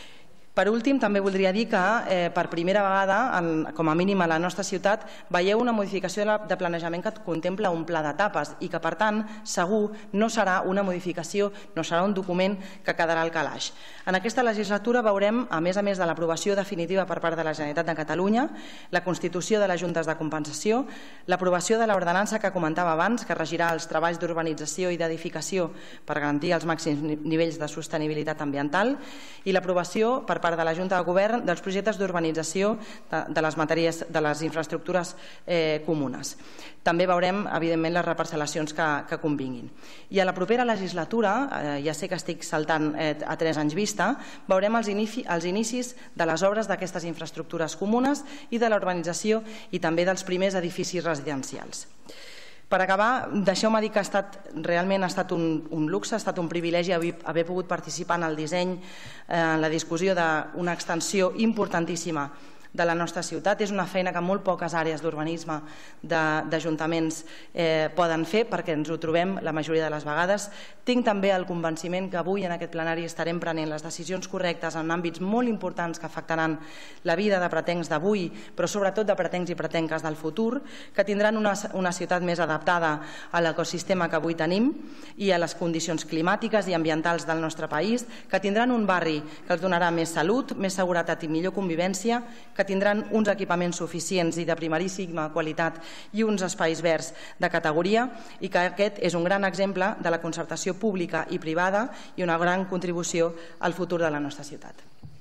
Per últim, també voldria dir que per primera vegada, com a mínim a la nostra ciutat, veieu una modificació de planejament que contempla un pla d'etapes i que, per tant, segur no serà una modificació, no serà un document que quedarà al calaix. En aquesta legislatura veurem, a més de l'aprovació definitiva per part de la Generalitat de Catalunya, la constitució de les juntes de compensació, l'aprovació de l'ordenança que comentava abans, que regirà els treballs d'urbanització i d'edificació per garantir els màxims nivells de sostenibilitat ambiental i l'aprovació per part de la Junta de Govern dels projectes d'urbanització de les infraestructures comunes. També veurem, evidentment, les reparcel·lacions que convinguin. I a la propera legislatura, ja sé que estic saltant a 3 anys vista, veurem els inicis de les obres d'aquestes infraestructures comunes i de la urbanització i també dels primers edificis residencials. Per acabar, deixeu-me dir que realment ha estat un luxe, ha estat un privilegi haver pogut participar en el disseny, en la discussió d'una extensió importantíssima de la nostra ciutat. És una feina que molt poques àrees d'urbanisme d'ajuntaments poden fer perquè ens ho trobem la majoria de les vegades. Tinc també el convenciment que avui en aquest plenari estarem prenent les decisions correctes en àmbits molt importants que afectaran la vida de pretencs d'avui, però sobretot de pretencs i pretenques del futur, que tindran una ciutat més adaptada a l'ecosistema que avui tenim i a les condicions climàtiques i ambientals del nostre país, que tindran un barri que els donarà més salut, més seguretat i millor convivència, que tindran uns equipaments suficients i de primeríssima qualitat i uns espais verds de categoria i que aquest és un gran exemple de la concertació pública i privada i una gran contribució al futur de la nostra ciutat.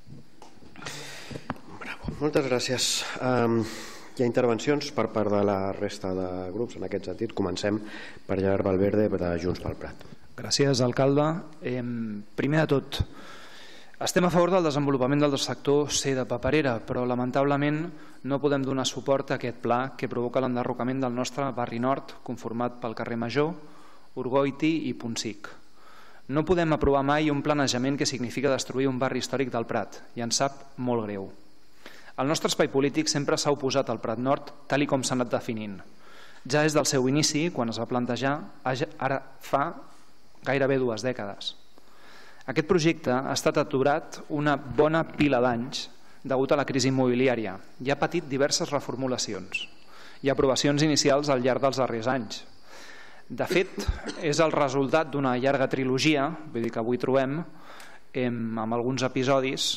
Bravo, moltes gràcies. Hi ha intervencions per part de la resta de grups en aquest sentit. Comencem per Gerard Valverde de Junts pel Prat. Gràcies, alcalde. Primer de tot, estem a favor del desenvolupament del sector C de paperera, però lamentablement no podem donar suport a aquest pla que provoca l'enderrocament del nostre barri nord, conformat pel carrer Major, Urgoiti i Pontsic. No podem aprovar mai un planejament que significa destruir un barri històric del Prat, i ens sap molt greu. El nostre espai polític sempre s'ha oposat al Prat Nord, tal com s'ha anat definint. Ja des del seu inici, quan es va plantejar, ara fa gairebé 2 dècades. Aquest projecte ha estat aturat una bona pila d'anys degut a la crisi immobiliària i ha patit diverses reformulacions i aprovacions inicials al llarg dels darrers anys. De fet, és el resultat d'una llarga trilogia, vull dir que avui trobem, amb alguns episodis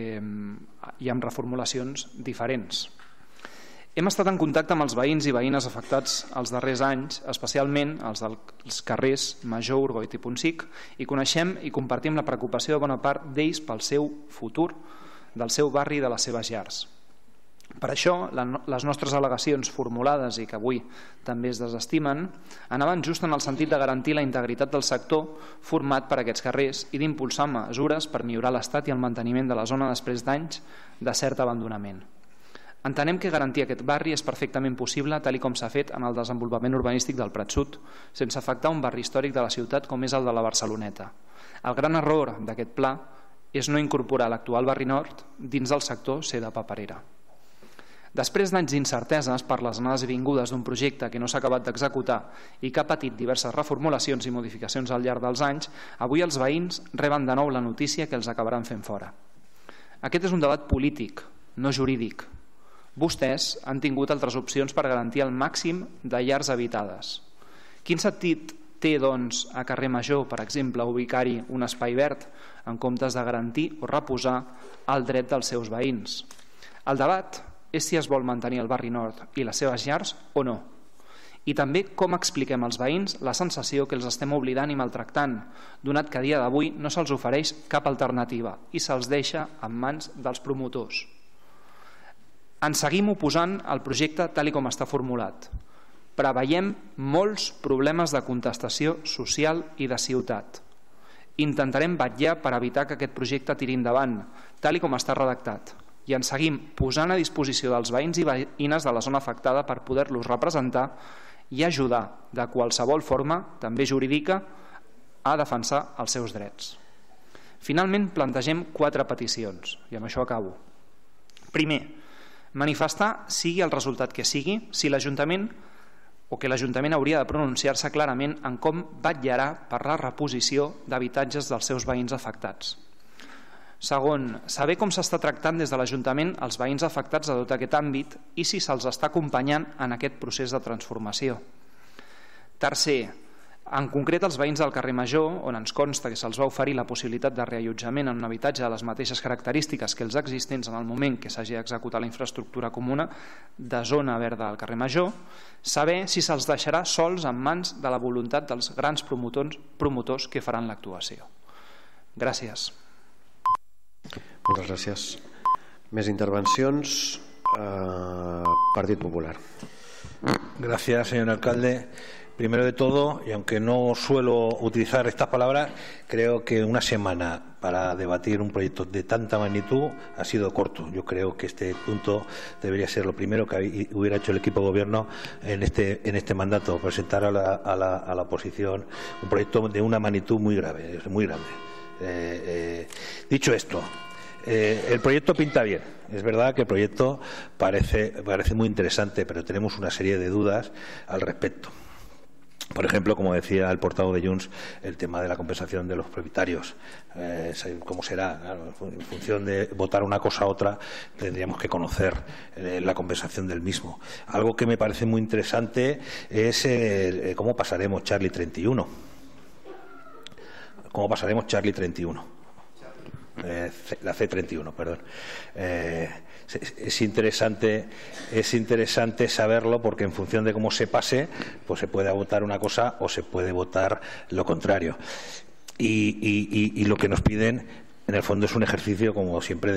i amb reformulacions diferents. Hem estat en contacte amb els veïns i veïnes afectats els darrers anys, especialment els dels carrers Major, Urgoiti i Pontsic, i coneixem i compartim la preocupació de bona part d'ells pel seu futur, del seu barri i de les seves llars. Per això, les nostres al·legacions formulades i que avui també es desestimen anaven just en el sentit de garantir la integritat del sector format per aquests carrers i d'impulsar mesures per millorar l'estat i el manteniment de la zona després d'anys de cert abandonament. Entenem que garantir aquest barri és perfectament possible tal com s'ha fet en el desenvolupament urbanístic del Prat Sud, sense afectar un barri històric de la ciutat com és el de la Barceloneta. El gran error d'aquest pla és no incorporar l'actual barri nord dins del sector C de paperera. Després d'anys d'incerteses per les anades i vingudes d'un projecte que no s'ha acabat d'executar i que ha patit diverses reformulacions i modificacions al llarg dels anys, avui els veïns reben de nou la notícia que els acabaran fent fora. Aquest és un debat polític, no jurídic. Vostès han tingut altres opcions per garantir el màxim de llars habitades. Quin sentit té, doncs, a carrer Major, per exemple, ubicar-hi un espai verd en comptes de garantir o reposar el dret dels seus veïns? El debat és si es vol mantenir el barri nord i les seves llars o no. I també com expliquem als veïns la sensació que els estem oblidant i maltractant, donat que a dia d'avui no se'ls ofereix cap alternativa i se'ls deixa en mans dels promotors. Ens seguim oposant al projecte tal com està formulat. Preveiem molts problemes de contestació social i de ciutat. Intentarem vetllar per evitar que aquest projecte tiri endavant, tal com està redactat, i ens seguim posant a disposició dels veïns i veïnes de la zona afectada per poder-los representar i ajudar de qualsevol forma, també jurídica, a defensar els seus drets. Finalment, plantegem 4 peticions, i amb això acabo. Primer, manifestar, sigui el resultat que sigui, si l'Ajuntament hauria de pronunciar-se clarament en com vetllarà per la reposició d'habitatges dels seus veïns afectats. Segon, saber com s'està tractant des de l'Ajuntament els veïns afectats de tot aquest àmbit i si se'ls està acompanyant en aquest procés de transformació. Tercer, en concret els veïns del carrer Major, on ens consta que se'ls va oferir la possibilitat de reallotjament en un habitatge de les mateixes característiques que els existents en el moment que s'hagi d'executar la infraestructura comuna de zona verda al carrer Major, saber si se'ls deixarà sols en mans de la voluntat dels grans promotors que faran l'actuació. Gràcies. Moltes gràcies. Més intervencions. Partit Popular. Gracias, señor alcalde. Primero de todo, y aunque no suelo utilizar estas palabras, creo que una semana para debatir un proyecto de tanta magnitud ha sido corto. Yo creo que este punto debería ser lo primero que hubiera hecho el equipo de gobierno en este mandato, presentar a la oposición un proyecto de una magnitud muy grave, muy grande. Dicho esto, el proyecto pinta bien. Es verdad que el proyecto parece muy interesante, pero tenemos una serie de dudas al respecto. Por ejemplo, como decía el portavoz de Junts, el tema de la compensación de los propietarios. ¿Cómo será? Claro, en función de votar una cosa u otra, tendríamos que conocer la compensación del mismo. Algo que me parece muy interesante es cómo pasaremos Charlie 31. ¿Cómo pasaremos Charlie 31? La C31, perdón. Es interesante saberlo, porque en función de cómo se pase, pues se puede votar una cosa o se puede votar lo contrario. Y lo que nos piden, en el fondo, es un ejercicio, como siempre,